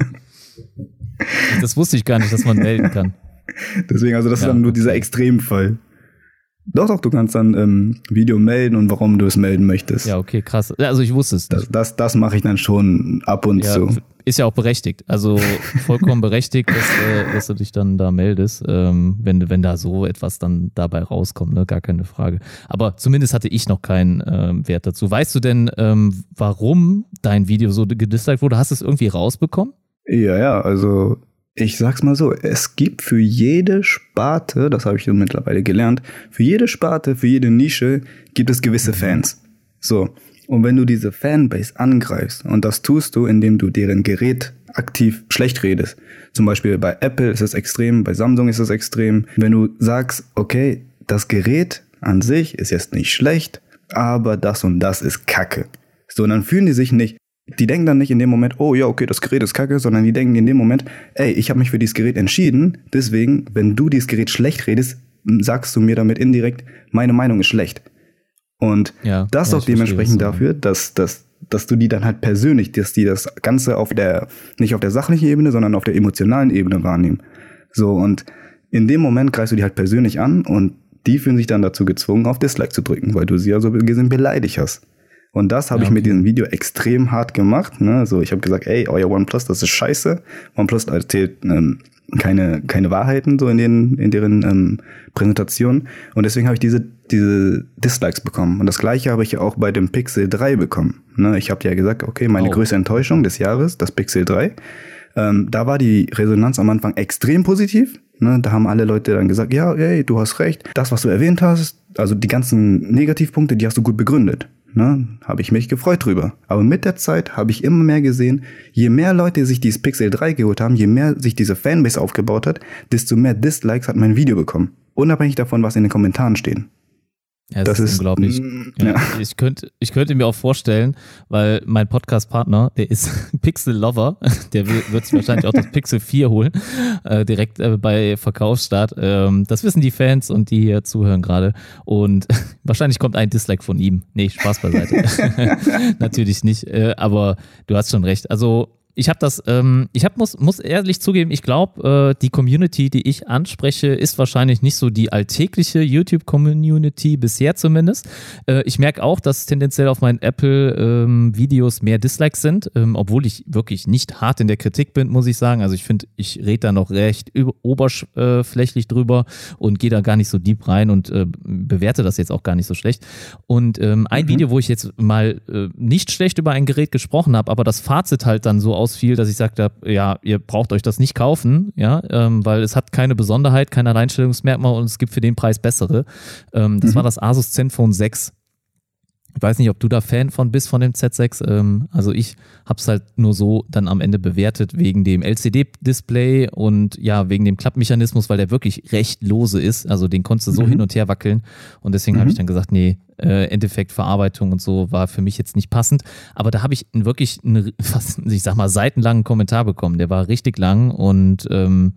Das wusste ich gar nicht, dass man melden kann. Deswegen, also das ja, ist dann nur okay. dieser Extremfall. Doch, doch, du kannst dann ähm, Video melden und warum du es melden möchtest. Ja, okay, krass. Also ich wusste es nicht. Das, das, das mache ich dann schon ab und ja, zu. Ist ja auch berechtigt. Also vollkommen berechtigt, dass, äh, dass du dich dann da meldest, ähm, wenn, wenn da so etwas dann dabei rauskommt, ne? Gar keine Frage. Aber zumindest hatte ich noch keinen ähm, Wert dazu. Weißt du denn, ähm, warum dein Video so gedisliked wurde? Hast du es irgendwie rausbekommen? Ja, ja, also ich sag's mal so, es gibt für jede Sparte, das habe ich so mittlerweile gelernt, für jede Sparte, für jede Nische gibt es gewisse Fans. So, und wenn du diese Fanbase angreifst, und das tust du, indem du deren Gerät aktiv schlecht redest, zum Beispiel bei Apple ist es extrem, bei Samsung ist es extrem, wenn du sagst, okay, das Gerät an sich ist jetzt nicht schlecht, aber das und das ist Kacke. So, und dann fühlen die sich nicht, die denken dann nicht in dem Moment, oh ja, okay, das Gerät ist kacke, sondern die denken in dem Moment, ey, ich habe mich für dieses Gerät entschieden, deswegen, wenn du dieses Gerät schlecht redest, sagst du mir damit indirekt, meine Meinung ist schlecht. Und ja, das ja, auch dementsprechend das dafür, dass, dass, dass du die dann halt persönlich, dass die das Ganze auf der, nicht auf der sachlichen Ebene, sondern auf der emotionalen Ebene wahrnehmen. So, und in dem Moment greifst du die halt persönlich an und die fühlen sich dann dazu gezwungen, auf Dislike zu drücken, weil du sie ja so gesehen beleidigt hast. Und das habe ja, okay. ich mit diesem Video extrem hart gemacht. Ne? So, ich habe gesagt, ey, euer OnePlus, das ist scheiße. OnePlus erzählt ähm, keine, keine Wahrheiten so in, den, in deren ähm, Präsentationen. Und deswegen habe ich diese, diese Dislikes bekommen. Und das Gleiche habe ich ja auch bei dem Pixel drei bekommen. Ne? Ich habe ja gesagt, okay, meine oh. größte Enttäuschung des Jahres, das Pixel drei. Ähm, da war die Resonanz am Anfang extrem positiv. Ne? Da haben alle Leute dann gesagt, ja, ey, du hast recht. Das, was du erwähnt hast, also die ganzen Negativpunkte, die hast du gut begründet. Ne? Habe ich mich gefreut drüber. Aber mit der Zeit habe ich immer mehr gesehen, je mehr Leute sich dieses Pixel drei geholt haben, je mehr sich diese Fanbase aufgebaut hat, desto mehr Dislikes hat mein Video bekommen. Unabhängig davon, was in den Kommentaren stehen. Ja, das, das ist unglaublich. Ja. Ja. Ich, könnte, ich könnte mir auch vorstellen, weil mein Podcast-Partner, der ist Pixel-Lover, der wird sich wahrscheinlich auch das Pixel vier holen, äh, direkt äh, bei Verkaufsstart. Ähm, das wissen die Fans und die hier zuhören gerade. Und wahrscheinlich kommt ein Dislike von ihm. Nee, Spaß beiseite. Natürlich nicht, äh, aber du hast schon recht. Also ich habe das, ähm, ich hab, muss, muss ehrlich zugeben, ich glaube, äh, die Community, die ich anspreche, ist wahrscheinlich nicht so die alltägliche YouTube-Community, bisher zumindest. Äh, ich merke auch, dass tendenziell auf meinen Apple-Videos ähm, mehr Dislikes sind, ähm, obwohl ich wirklich nicht hart in der Kritik bin, muss ich sagen. Also ich finde, ich rede da noch recht oberflächlich drüber und gehe da gar nicht so deep rein und äh, bewerte das jetzt auch gar nicht so schlecht. Und ähm, ein mhm. Video, wo ich jetzt mal äh, nicht schlecht über ein Gerät gesprochen habe, aber das Fazit halt dann so aus viel, dass ich sagte, ja, ihr braucht euch das nicht kaufen, ja, ähm, weil es hat keine Besonderheit, kein Alleinstellungsmerkmal und es gibt für den Preis bessere. Ähm, das mhm. war das Asus Zenfone sechs. Ich weiß nicht, ob du da Fan von bist, von dem Z sechs. Ähm, also ich habe es halt nur so dann am Ende bewertet wegen dem L C D-Display und ja, wegen dem Klappmechanismus, weil der wirklich recht lose ist. Also den konntest du so mhm. hin und her wackeln und deswegen mhm. habe ich dann gesagt, nee, äh, Endeffekt Verarbeitung und so war für mich jetzt nicht passend. Aber da habe ich wirklich einen fast, ich sag mal, seitenlangen Kommentar bekommen. Der war richtig lang und ähm,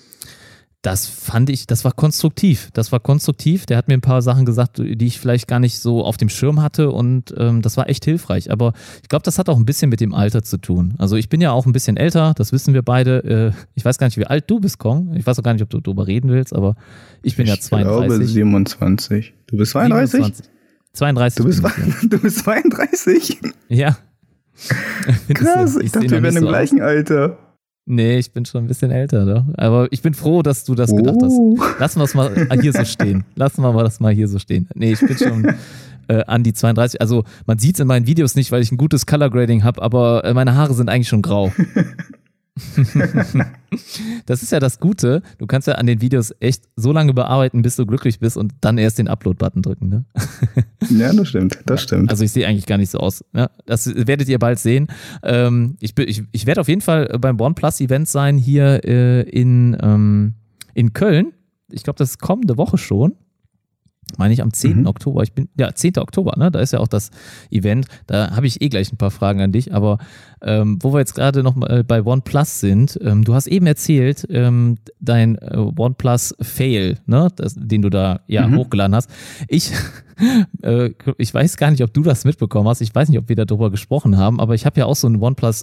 das fand ich, das war konstruktiv. Das war konstruktiv. Der hat mir ein paar Sachen gesagt, die ich vielleicht gar nicht so auf dem Schirm hatte und ähm, das war echt hilfreich. Aber ich glaube, das hat auch ein bisschen mit dem Alter zu tun. Also ich bin ja auch ein bisschen älter, das wissen wir beide. Äh, ich weiß gar nicht, wie alt du bist, Kong. Ich weiß auch gar nicht, ob du darüber reden willst, aber ich bin ich ja zweiunddreißig. Ich glaube siebenundzwanzig. Du bist zweiunddreißig? siebenundzwanzig. zweiunddreißig. Du bist, ich, du bist zweiunddreißig? Ja. Krass, ich, ich dachte, wir wären im so gleichen aus. Alter. Nee, ich bin schon ein bisschen älter, ne? Aber ich bin froh, dass du das oh. gedacht hast. Lassen wir es mal hier so stehen. Lassen wir mal das mal hier so stehen. Nee, ich bin schon äh, an die zweiunddreißig. Also man sieht es in meinen Videos nicht, weil ich ein gutes Color Grading habe, aber äh, meine Haare sind eigentlich schon grau. Das ist ja das Gute. Du kannst ja an den Videos echt so lange bearbeiten, bis du glücklich bist und dann erst den Upload-Button drücken. Ne? Ja, das stimmt. Das stimmt. Also ich sehe eigentlich gar nicht so aus. Ne? Das werdet ihr bald sehen. Ähm, ich, ich, ich werde auf jeden Fall beim OnePlus-Event sein hier äh, in, ähm, in Köln. Ich glaube, das ist kommende Woche schon. Meine ich am zehnten Mhm. Oktober. Ich bin, ja, zehnten Oktober, ne? Da ist ja auch das Event. Da habe ich eh gleich ein paar Fragen an dich. Aber ähm, wo wir jetzt gerade noch mal bei OnePlus sind, ähm, du hast eben erzählt, ähm, dein äh, OnePlus-Fail, ne? Das, den du da ja mhm. hochgeladen hast. Ich, äh, ich weiß gar nicht, ob du das mitbekommen hast. Ich weiß nicht, ob wir darüber gesprochen haben, aber ich habe ja auch so einen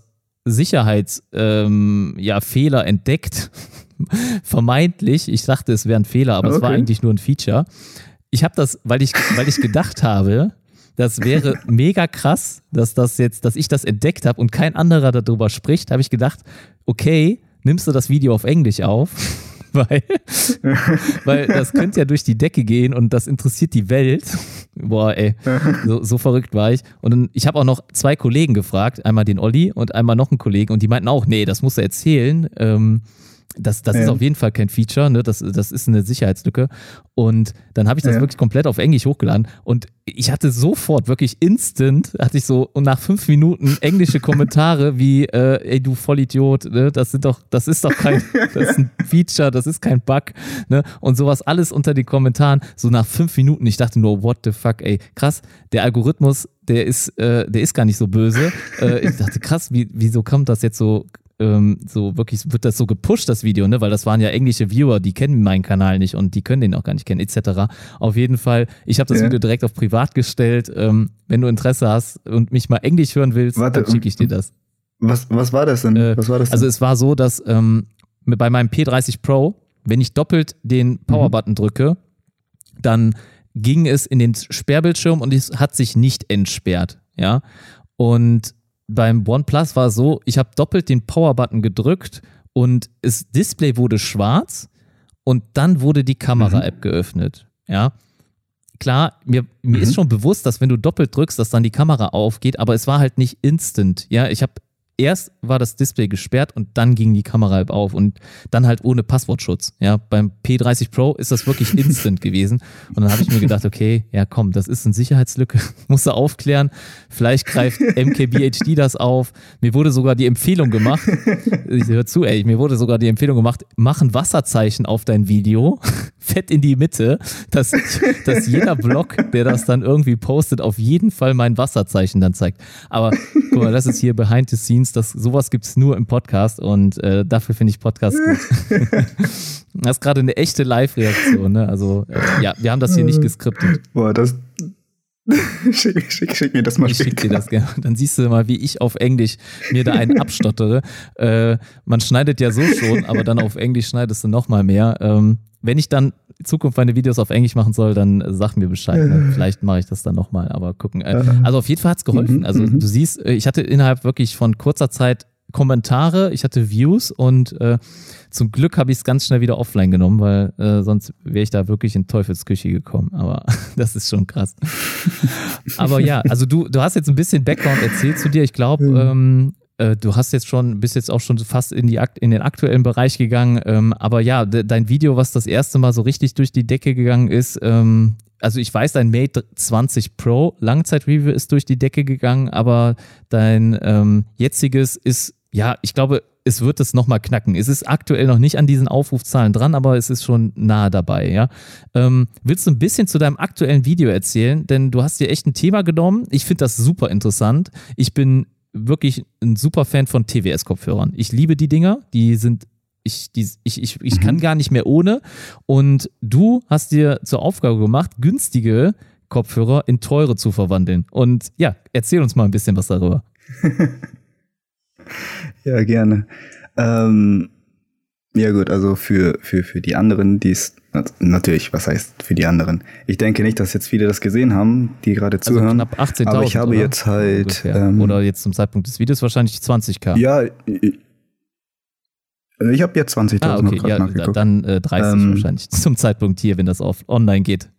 OnePlus-Sicherheits-Fehler ähm, ja, Fehler entdeckt. Vermeintlich. Ich dachte, es wäre ein Fehler, aber okay. Es war eigentlich nur ein Feature. Ich habe das, weil ich, weil ich gedacht habe, das wäre mega krass, dass das jetzt, dass ich das entdeckt habe und kein anderer darüber spricht, habe ich gedacht, okay, nimmst du das Video auf Englisch auf, weil, weil das könnte ja durch die Decke gehen und das interessiert die Welt. Boah, ey, so, so verrückt war ich. Und dann, ich habe auch noch zwei Kollegen gefragt, einmal den Olli und einmal noch einen Kollegen und die meinten auch, nee, das musst du erzählen. Ähm, Das, das ja. ist auf jeden Fall kein Feature, ne? das, das ist eine Sicherheitslücke. Und dann habe ich das ja. wirklich komplett auf Englisch hochgeladen und ich hatte sofort, wirklich instant, hatte ich so nach fünf Minuten englische Kommentare wie, äh, ey du Vollidiot, ne? das sind doch, das ist doch kein, das ist ein Feature, das ist kein Bug, ne? Und sowas alles unter den Kommentaren, so nach fünf Minuten. Ich dachte nur, what the fuck, ey, krass, der Algorithmus, der ist, äh, der ist gar nicht so böse. Äh, ich dachte, krass, wie, wieso kommt das jetzt so so wirklich, wird das so gepusht, das Video, ne? Weil das waren ja englische Viewer, die kennen meinen Kanal nicht und die können den auch gar nicht kennen, et cetera. Auf jeden Fall, ich habe das ja. Video direkt auf privat gestellt. Ähm, wenn du Interesse hast und mich mal Englisch hören willst, Warte, dann schicke ich dir das. Was, was war das denn? Äh, was war das denn? Also es war so, dass ähm, bei meinem P dreißig Pro, wenn ich doppelt den Power-Button mhm. drücke, dann ging es in den Sperrbildschirm und es hat sich nicht entsperrt. Ja, und beim OnePlus war es so, ich habe doppelt den Power-Button gedrückt und das Display wurde schwarz und dann wurde die Kamera-App mhm. geöffnet. Ja, klar, mir, mir mhm. ist schon bewusst, dass wenn du doppelt drückst, dass dann die Kamera aufgeht, aber es war halt nicht instant. Ja, ich habe erst war das Display gesperrt und dann ging die Kamera auf und dann halt ohne Passwortschutz. Ja, beim P dreißig Pro ist das wirklich instant gewesen und dann habe ich mir gedacht, okay, ja komm, das ist eine Sicherheitslücke, musst du aufklären, vielleicht greift M K B H D das auf. Mir wurde sogar die Empfehlung gemacht, ich hör zu, ey, mir wurde sogar die Empfehlung gemacht, mach ein Wasserzeichen auf dein Video, fett in die Mitte, dass, dass jeder Blog, der das dann irgendwie postet, auf jeden Fall mein Wasserzeichen dann zeigt. Aber guck mal, das ist hier behind the scenes, das, sowas gibt es nur im Podcast und äh, dafür finde ich Podcast gut. Das ist gerade eine echte Live-Reaktion, ne? Also äh, ja, wir haben das hier nicht geskriptet. Boah, das schick, schick, schick mir das mal ich schick dir das gerne. Dann siehst du mal, wie ich auf Englisch mir da einen abstottere. Äh, man schneidet ja so schon, aber dann auf Englisch schneidest du noch mal mehr. Ähm, wenn ich dann in Zukunft meine Videos auf Englisch machen soll, dann sag mir Bescheid. Ne? Vielleicht mache ich das dann nochmal, aber gucken. Äh, also auf jeden Fall hat es geholfen. Also du siehst, ich hatte innerhalb wirklich von kurzer Zeit Kommentare, ich hatte Views und äh, zum Glück habe ich es ganz schnell wieder offline genommen, weil äh, sonst wäre ich da wirklich in Teufelsküche gekommen. Aber das ist schon krass. Aber ja, also du, du hast jetzt ein bisschen Background erzählt zu dir. Ich glaube, ähm, du hast jetzt schon, bist jetzt auch schon fast in, die, in den aktuellen Bereich gegangen, ähm, aber ja, de, dein Video, was das erste Mal so richtig durch die Decke gegangen ist, ähm, also ich weiß, dein Mate zwanzig Pro Langzeit-Review ist durch die Decke gegangen, aber dein ähm, jetziges ist, ja, ich glaube, es wird es nochmal knacken. Es ist aktuell noch nicht an diesen Aufrufzahlen dran, aber es ist schon nahe dabei, ja. Ähm, willst du ein bisschen zu deinem aktuellen Video erzählen? Denn du hast dir echt ein Thema genommen. Ich finde das super interessant. Ich bin wirklich ein super Fan von T W S-Kopfhörern. Ich liebe die Dinger, die sind, ich, die, ich, ich, ich kann gar nicht mehr ohne. Und du hast dir zur Aufgabe gemacht, günstige Kopfhörer in teure zu verwandeln. Und ja, erzähl uns mal ein bisschen was darüber. Ja, gerne. Ähm, ja gut, also für, für, für die anderen, die es natürlich, was heißt für die anderen? Ich denke nicht, dass jetzt viele das gesehen haben, die gerade also zuhören. Knapp achtzehntausend, aber ich habe oder? jetzt halt ähm, oder jetzt zum Zeitpunkt des Videos wahrscheinlich zwanzigtausend. Ja, ich, ich habe jetzt zwanzigtausend ah, okay. ja, nachgeguckt. Dann äh, dreißig ähm, wahrscheinlich zum Zeitpunkt hier, wenn das auf online geht.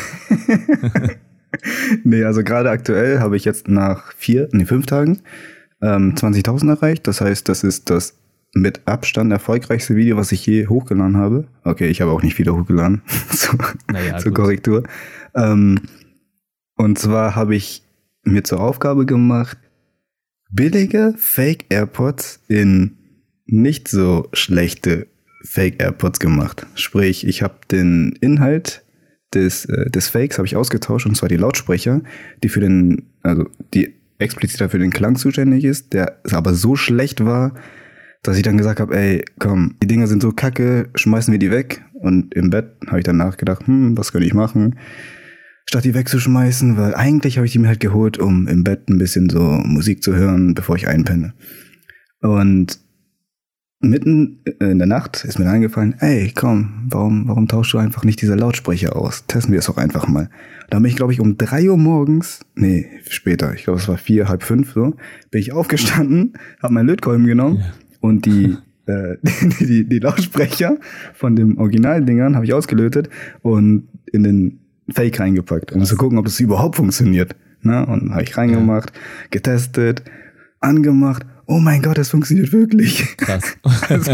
Nee, also gerade aktuell habe ich jetzt nach vier, nee, fünf Tagen ähm, zwanzigtausend erreicht. Das heißt, das ist das mit Abstand erfolgreichste Video, was ich je hochgeladen habe. Okay, ich habe auch nicht wieder hochgeladen. Zur naja, zur Korrektur. Ähm, und zwar habe ich mir zur Aufgabe gemacht, billige Fake-AirPods in nicht so schlechte Fake-AirPods gemacht. Sprich, ich habe den Inhalt des, äh, des Fakes habe ich ausgetauscht, und zwar die Lautsprecher, die für den, also die explizit für den Klang zuständig ist, der aber so schlecht war, dass ich dann gesagt habe, ey, komm, die Dinger sind so kacke, schmeißen wir die weg. Und im Bett habe ich dann nachgedacht, hm, was könnte ich machen, statt die wegzuschmeißen, weil eigentlich habe ich die mir halt geholt, um im Bett ein bisschen so Musik zu hören, bevor ich einpenne. Und mitten in der Nacht ist mir dann eingefallen, ey, komm, warum, warum tauschst du einfach nicht diese Lautsprecher aus? Testen wir es doch einfach mal. Da bin ich, glaube ich, um drei Uhr morgens, nee, später, ich glaube, es war vier, halb fünf so, bin ich aufgestanden, habe meinen Lötkolben genommen, ja. Und die, äh, die, die, die Lautsprecher von den Originaldingern habe ich ausgelötet und in den Fake reingepackt, um zu gucken, ob das überhaupt funktioniert. Na, und habe ich reingemacht, getestet, angemacht. Oh mein Gott, das funktioniert wirklich. Krass. Also,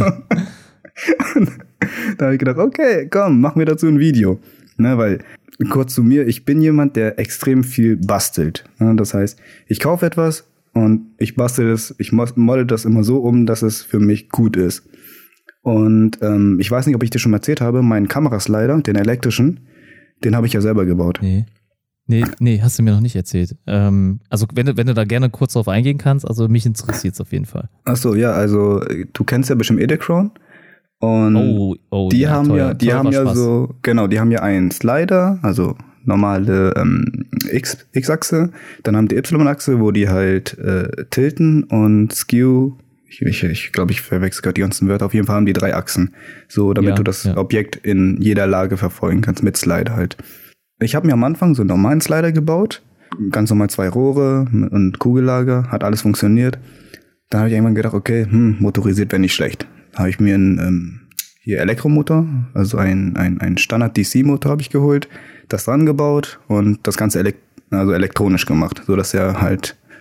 und da habe ich gedacht, okay, komm, machen wir dazu ein Video. Ne, weil, kurz zu mir, ich bin jemand, der extrem viel bastelt. Ne, das heißt, ich kaufe etwas, und ich bastel das, ich model das immer so um, dass es für mich gut ist. Und ähm, ich weiß nicht, ob ich dir schon mal erzählt habe, meinen Kameraslider, den elektrischen, den habe ich ja selber gebaut. Nee. Nee, nee, hast du mir noch nicht erzählt. Ähm, also wenn du, wenn du da gerne kurz drauf eingehen kannst, also mich interessiert es auf jeden Fall. Ach so, ja, also du kennst ja bestimmt Electron. Und oh, oh, die ja, haben teuer, ja, die haben ja Spaß. so, genau, die haben ja einen Slider, also normale ähm, X, X-Achse, dann haben die Y-Achse, wo die halt äh, tilten und skew, ich ich, ich glaube, ich verwechsel gerade die ganzen Wörter, auf jeden Fall haben die drei Achsen, so damit ja, du das ja. Objekt in jeder Lage verfolgen kannst, mit Slider halt. Ich habe mir am Anfang so einen normalen Slider gebaut, ganz normal zwei Rohre und Kugellager, hat alles funktioniert. Dann habe ich irgendwann gedacht, okay, hm, motorisiert wäre nicht schlecht. Da habe ich mir einen ähm, hier Elektromotor, also ein, ein, ein Standard-D C-Motor habe ich geholt, das dran gebaut und das Ganze elekt- also elektronisch gemacht, so dass er halt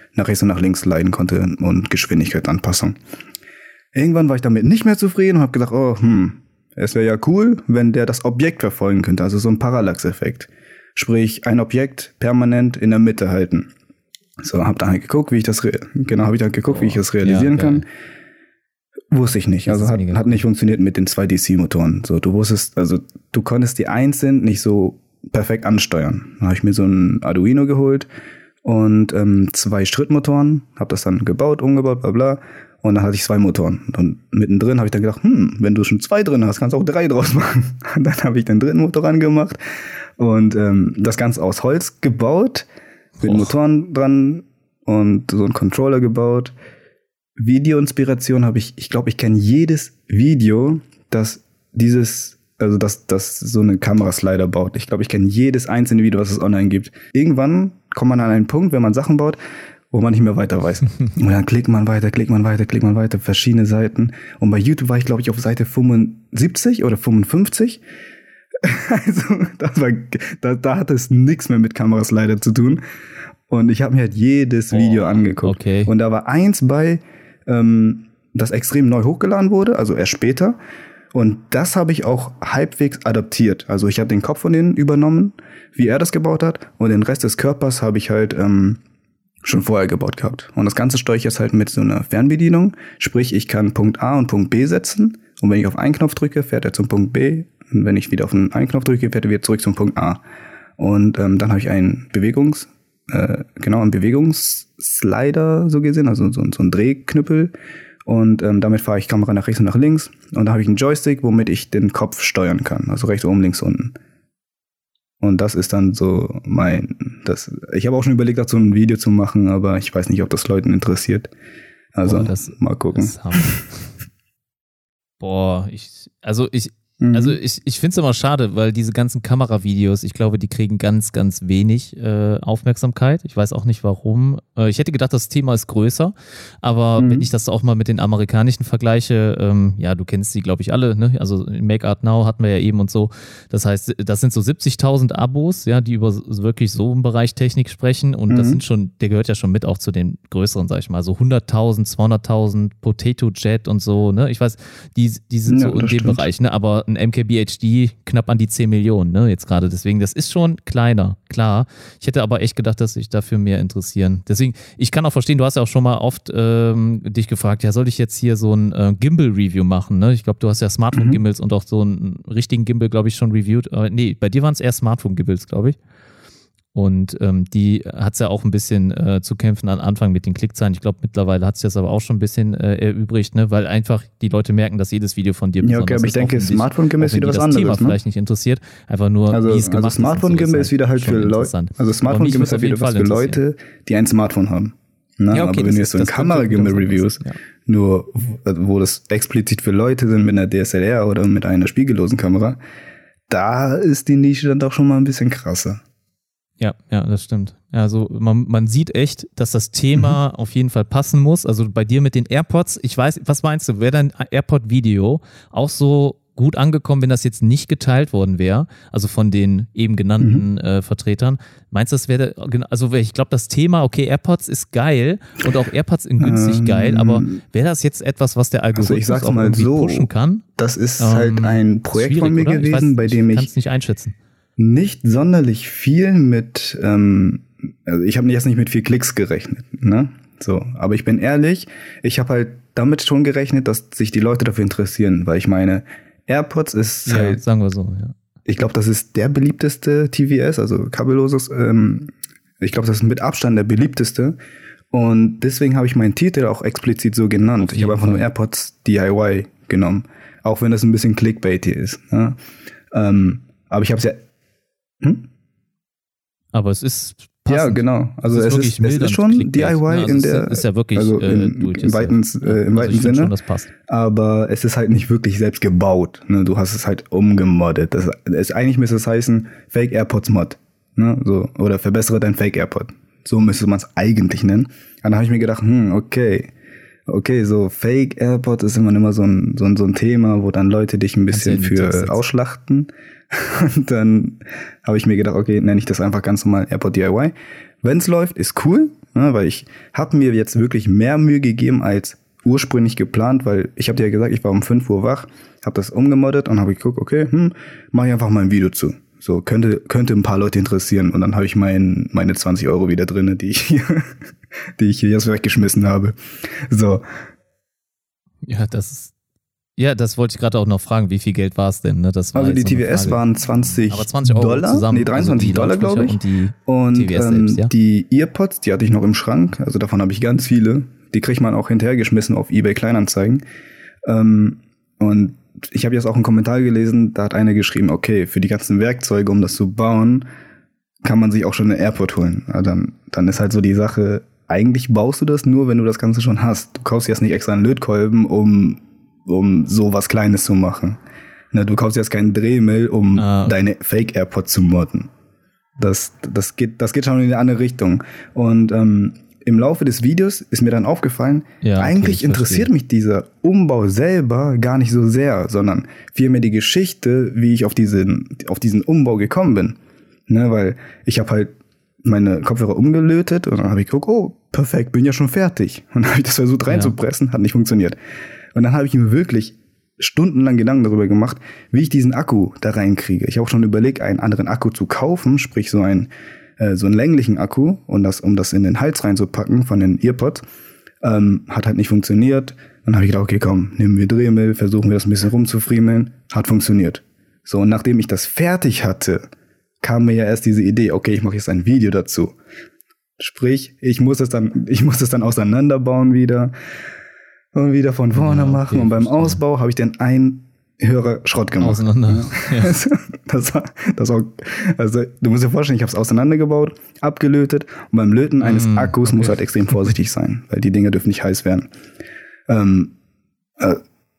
nach rechts und nach links leiten konnte und Geschwindigkeitsanpassung. Irgendwann war ich damit nicht mehr zufrieden und habe gedacht, oh, hm, es wäre ja cool, wenn der das Objekt verfolgen könnte, also so ein Parallax-Effekt. Sprich, ein Objekt permanent in der Mitte halten. So, hab dann halt geguckt, wie ich das, re- genau, habe ich dann geguckt, oh, wie ich das realisieren ja, kann. Wusste ich nicht, also hat, hat nicht funktioniert mit den zwei D C-Motoren. So, du wusstest, also du konntest die einzeln nicht so perfekt ansteuern. Da habe ich mir so ein Arduino geholt und ähm, zwei Schrittmotoren, habe das dann gebaut, umgebaut, bla bla. Und dann hatte ich zwei Motoren. Und mittendrin habe ich dann gedacht, hm, wenn du schon zwei drin hast, kannst du auch drei draus machen. Und dann habe ich den dritten Motor angemacht und ähm, das Ganze aus Holz gebaut, mit Och. Motoren dran und so einen Controller gebaut. Video-Inspiration habe ich, ich glaube, ich kenne jedes Video, das dieses, also das, das so eine Kameraslider baut. Ich glaube, ich kenne jedes einzelne Video, was es online gibt. Irgendwann kommt man an einen Punkt, wenn man Sachen baut, wo man nicht mehr weiter weiß. Und dann klickt man weiter, klickt man weiter, klickt man weiter, verschiedene Seiten. Und bei YouTube war ich, glaube ich, auf Seite fünfundsiebzig oder fünfundfünfzig. Also, das war, da, da hat es nichts mehr mit Kameraslider zu tun. Und ich habe mir halt jedes Video oh, angeguckt. Okay. Und da war eins bei, ähm, das extrem neu hochgeladen wurde, also erst später. Und das habe ich auch halbwegs adaptiert. Also ich habe den Kopf von denen übernommen, wie er das gebaut hat. Und den Rest des Körpers habe ich halt ähm, schon vorher gebaut gehabt. Und das Ganze steuere ich jetzt halt mit so einer Fernbedienung. Sprich, ich kann Punkt A und Punkt B setzen. Und wenn ich auf einen Knopf drücke, fährt er zum Punkt B. Und wenn ich wieder auf einen Knopf drücke, fährt er wieder zurück zum Punkt A. Und ähm, dann habe ich einen Bewegungs, äh, genau, einen Bewegungsslider so gesehen, also so, so einen Drehknüppel. Und ähm, damit fahre ich Kamera nach rechts und nach links. Und da habe ich einen Joystick, womit ich den Kopf steuern kann. Also rechts oben, links unten. Und das ist dann so mein, das, ich habe auch schon überlegt, dazu ein Video zu machen, aber ich weiß nicht, ob das Leuten interessiert. Also, Boah, das, mal gucken. Das Boah, ich, also ich, Also ich, ich finde es immer schade, weil diese ganzen Kameravideos, ich glaube, die kriegen ganz, ganz wenig äh, Aufmerksamkeit. Ich weiß auch nicht warum. Äh, ich hätte gedacht, das Thema ist größer, aber mhm. wenn ich das auch mal mit den amerikanischen vergleiche, ähm, ja, du kennst die, glaube ich, alle, ne? Also Make Art Now hatten wir ja eben und so. Das heißt, das sind so siebzigtausend Abos, ja, die über wirklich so im Bereich Technik sprechen und mhm. das sind schon, der gehört ja schon mit auch zu den größeren, sag ich mal, so hunderttausend, zweihunderttausend, Potato Jet und so, ne? Ich weiß, die, die sind ja, so in dem stimmt. Bereich, ne? Aber ein M K B H D knapp an die zehn Millionen, ne, jetzt gerade. Deswegen, das ist schon kleiner, klar. Ich hätte aber echt gedacht, dass sich dafür mehr interessieren. Deswegen, ich kann auch verstehen, du hast ja auch schon mal oft ähm, dich gefragt, ja, soll ich jetzt hier so ein äh, Gimbal-Review machen, ne? Ich glaube, du hast ja Smartphone-Gimbals mhm. und auch so einen richtigen Gimbal, glaube ich, schon reviewed. Äh, nee, bei dir waren es eher Smartphone-Gimbals, glaube ich. Und ähm, die hat es ja auch ein bisschen äh, zu kämpfen am Anfang mit den Klickzahlen. Ich glaube, mittlerweile hat es das aber auch schon ein bisschen äh, erübrigt, ne? Weil einfach die Leute merken, dass jedes Video von dir besonders ist. Ja, okay, aber ich denke, Smartphone-Gimbal ist wieder was anderes. Thema ne? vielleicht nicht interessiert, einfach nur, also, wie es gemacht also Smartphone-Gimbal ist, ist wieder halt für Leute, also Smartphone-Gimbal ist ja wieder was für Leute, die ein Smartphone haben. Ne? Ja, okay, aber wenn du jetzt so ein Kamera-Gimbal reviewst, ja. nur wo das explizit für Leute sind mit einer D S L R oder mit einer spiegellosen Kamera, da ist die Nische dann doch schon mal ein bisschen krasser. Ja, ja, das stimmt. Also man, man sieht echt, dass das Thema mhm. auf jeden Fall passen muss. Also bei dir mit den AirPods, ich weiß, was meinst du, wäre dein AirPod-Video auch so gut angekommen, wenn das jetzt nicht geteilt worden wäre, also von den eben genannten mhm. äh, Vertretern? Meinst du, das wäre, also ich glaube, das Thema, okay, AirPods ist geil und auch AirPods in günstig ähm, geil, aber wäre das jetzt etwas, was der Algorithmus also ich sag's auch mal irgendwie so, pushen kann? Das ist ähm, halt ein Projekt von mir oder? gewesen, weiß, bei dem ich... Ich kann es nicht einschätzen. Nicht sonderlich viel mit, ähm, also ich habe jetzt nicht mit viel Klicks gerechnet, ne? So, aber ich bin ehrlich, ich habe halt damit schon gerechnet, dass sich die Leute dafür interessieren, weil ich meine, AirPods ist ja, halt, sagen wir so, ja. Ich glaube, das ist der beliebteste T V S, also kabelloses, ähm, ich glaube, das ist mit Abstand der beliebteste und deswegen habe ich meinen Titel auch explizit so genannt. Ich habe einfach nur AirPods D I Y genommen, auch wenn das ein bisschen clickbaity ist, ne? Ähm, aber ich habe es ja Hm? Aber es ist passend. Ja, genau. Also es ist, es ist, es ist schon D I Y ja, also in der ist ja wirklich also äh, im, im weiten, äh, im weiten also Sinne. Schon, das passt. Aber es ist halt nicht wirklich selbst gebaut. Ne? Du hast es halt umgemoddet. Das ist, eigentlich müsste es heißen Fake AirPods Mod. Ne? So, oder verbessere dein Fake AirPod. So müsste man es eigentlich nennen. Dann habe ich mir gedacht, hm, okay. Okay, so Fake AirPod ist immer immer so ein, so ein, so ein Thema, wo dann Leute dich ein bisschen für ausschlachten. Und dann habe ich mir gedacht, okay, nenne ich das einfach ganz normal AirPod D I Y. Wenn es läuft, ist cool. ne, weil ich habe mir jetzt wirklich mehr Mühe gegeben als ursprünglich geplant, weil ich habe dir ja gesagt, ich war um fünf Uhr wach, habe das umgemoddet und habe geguckt, okay, hm, mache ich einfach mal ein Video zu. So, könnte könnte ein paar Leute interessieren und dann habe ich mein, meine zwanzig Euro wieder drin, die ich hier, die ich hier jetzt weggeschmissen habe. So. Ja, das ist Ja, das wollte ich gerade auch noch fragen. Wie viel Geld war es denn? Ne? Das war also die so T W S waren zwanzig, Aber zwanzig Euro Dollar, zusammen. nee, dreiundzwanzig also Dollar, glaube ich. Und die und T W S ähm, selbst, ja? die Earpods, die hatte ich noch im Schrank. Also davon habe ich ganz viele. Die kriegt man auch hinterhergeschmissen auf eBay Kleinanzeigen. Ähm, und ich habe jetzt auch einen Kommentar gelesen, da hat einer geschrieben, okay, für die ganzen Werkzeuge, um das zu bauen, kann man sich auch schon eine AirPod holen. Ja, dann, dann ist halt so die Sache, eigentlich baust du das nur, wenn du das Ganze schon hast. Du kaufst jetzt nicht extra einen Lötkolben, um, um so was Kleines zu machen. Ne, du kaufst jetzt keinen Drehmill, um ah. deine Fake-AirPod zu modden. Das, das, geht, das geht schon in eine andere Richtung. Und ähm, im Laufe des Videos ist mir dann aufgefallen, ja, eigentlich okay, interessiert verstehe. mich dieser Umbau selber gar nicht so sehr, sondern vielmehr die Geschichte, wie ich auf diesen, auf diesen Umbau gekommen bin. Ne, weil ich habe halt meine Kopfhörer umgelötet und dann habe ich geguckt, oh, perfekt, bin ja schon fertig. Und dann habe ich das versucht reinzupressen, ja. hat nicht funktioniert. Und dann habe ich mir wirklich stundenlang Gedanken darüber gemacht, wie ich diesen Akku da reinkriege. Ich habe auch schon überlegt, einen anderen Akku zu kaufen, sprich so einen äh, so einen länglichen Akku, und das, um das in den Hals reinzupacken von den Earpods. Ähm, hat halt nicht funktioniert. Dann habe ich gedacht, okay, komm, nehmen wir Drehmill, versuchen wir das ein bisschen rumzufriemeln. Hat funktioniert. So, und nachdem ich das fertig hatte, kam mir ja erst diese Idee, okay, ich mache jetzt ein Video dazu. Sprich, ich muss es dann, ich muss es dann auseinanderbauen wieder und wieder von vorne ja, okay, machen. Und beim verstehe. Ausbau habe ich dann einen Hörer Schrott gemacht. Auseinander. Ja. Also, das war, das war, also du musst dir vorstellen, ich habe es auseinandergebaut, abgelötet, und beim Löten eines mm, Akkus okay. muss halt extrem vorsichtig sein, weil die Dinger dürfen nicht heiß werden. Ähm, äh,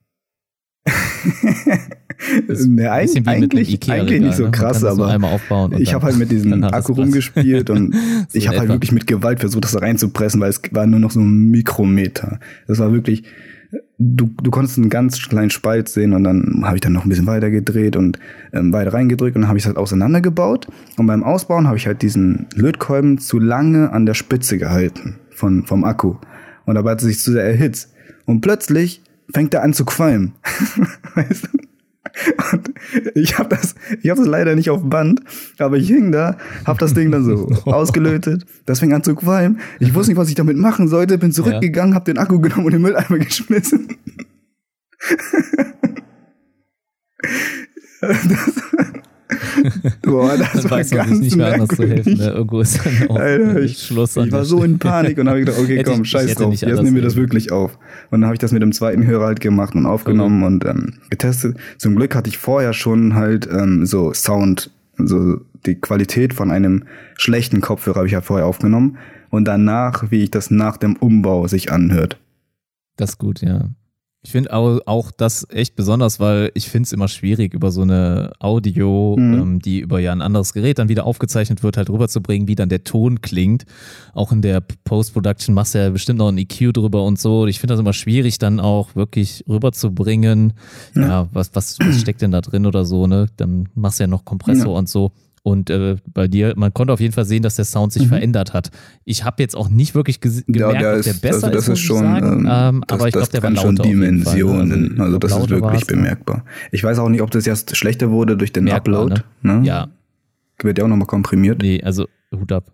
ne, eigentlich eigentlich nicht so ne? krass, aber so ich habe halt mit diesem Akku rumgespielt und so ich habe halt wirklich mit Gewalt versucht, das da reinzupressen, weil es war nur noch so ein Mikrometer. Das war wirklich, du, du konntest einen ganz kleinen Spalt sehen, und dann habe ich dann noch ein bisschen weiter gedreht und ähm, weiter reingedrückt, und dann habe ich es halt auseinandergebaut, und beim Ausbauen habe ich halt diesen Lötkolben zu lange an der Spitze gehalten von, vom Akku, und dabei hat es sich zu sehr erhitzt, und plötzlich fängt er an zu qualmen. Weißt du? Und ich habe das, ich habe das leider nicht auf Band, aber ich hing da, habe das Ding dann so ausgelötet, das fing an zu qualmen. Ich wusste nicht, was ich damit machen sollte, bin zurückgegangen, habe den Akku genommen und den Mülleimer geschmissen. das, boah, das dann war weiß ganz man sich nicht mehr anders zu merkwürdig. helfen. Ne? Irgendwo ist dann auch Alter, ich, Schluss an ich war der so Stelle. in Panik und habe gedacht, okay, komm, ich, scheiß ich drauf, jetzt nehmen wir das wirklich auf. Und dann habe ich das mit dem zweiten Hörer halt gemacht und aufgenommen mhm. und ähm, getestet. Zum Glück hatte ich vorher schon halt ähm, so Sound, so die Qualität von einem schlechten Kopfhörer habe ich ja vorher aufgenommen, und danach, wie ich das nach dem Umbau sich anhört. Das ist gut, ja. Ich finde auch, auch das echt besonders, weil ich finde es immer schwierig, über so eine Audio, mhm. ähm, die über ja ein anderes Gerät dann wieder aufgezeichnet wird, halt rüberzubringen, wie dann der Ton klingt. Auch in der Post-Production machst du ja bestimmt noch ein E Q drüber und so. Ich finde das immer schwierig, dann auch wirklich rüberzubringen. Ja, ja was, was, was steckt denn da drin oder so, ne? Dann machst du ja noch Kompressor ja. und so. Und äh, bei dir, man konnte auf jeden Fall sehen, dass der Sound sich mhm. verändert hat. Ich habe jetzt auch nicht wirklich ges- gemerkt, ja, der ob der ist, besser also das ist, muss ist schon, ich sagen. Ähm, das, aber ich glaube, der war lauter schon Dimensionen. Also, also das ist wirklich bemerkbar. Ich weiß auch nicht, ob das jetzt schlechter wurde durch den merkbar, Upload. Ne? Ne? Ja. Wird ja auch nochmal komprimiert. Nee, also Hut ab.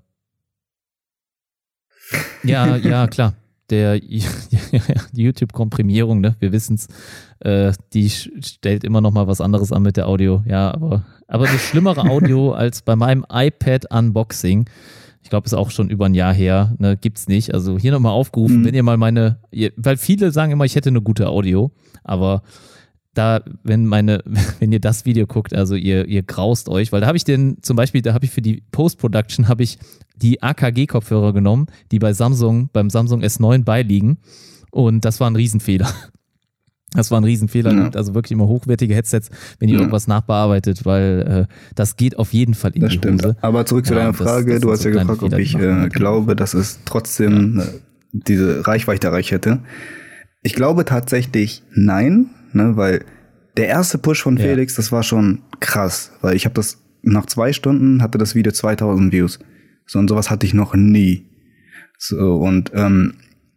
Ja, ja, klar. Der die YouTube-Komprimierung, ne, wir wissen es, äh, die stellt immer noch mal was anderes an mit der Audio. Ja, aber, aber das schlimmere Audio als bei meinem iPad-Unboxing, ich glaube, ist auch schon über ein Jahr her, ne, gibt's nicht. Also hier nochmal aufgerufen, mhm. wenn ihr mal meine, ihr, weil viele sagen immer, ich hätte eine gute Audio, aber da, wenn meine, wenn ihr das Video guckt, also ihr, ihr graust euch, weil da habe ich den, zum Beispiel, da habe ich für die Post-Production, habe ich die A K G-Kopfhörer genommen, die bei Samsung, beim Samsung S neun beiliegen, und das war ein Riesenfehler. Das war ein Riesenfehler, ja. Also wirklich immer hochwertige Headsets, wenn ihr ja. irgendwas nachbearbeitet, weil äh, das geht auf jeden Fall in das die stimmt. Hose. Aber zurück zu ja, deiner Frage, das, das du hast so ja gefragt, ob ich äh, glaube, dass es trotzdem ja. äh, diese Reichweite erreicht hätte. Ich glaube tatsächlich nein, ne, weil der erste Push von Felix, ja. das war schon krass, weil ich habe das, nach zwei Stunden hatte das Video zweitausend Views. So und sowas hatte ich noch nie. So, und ähm,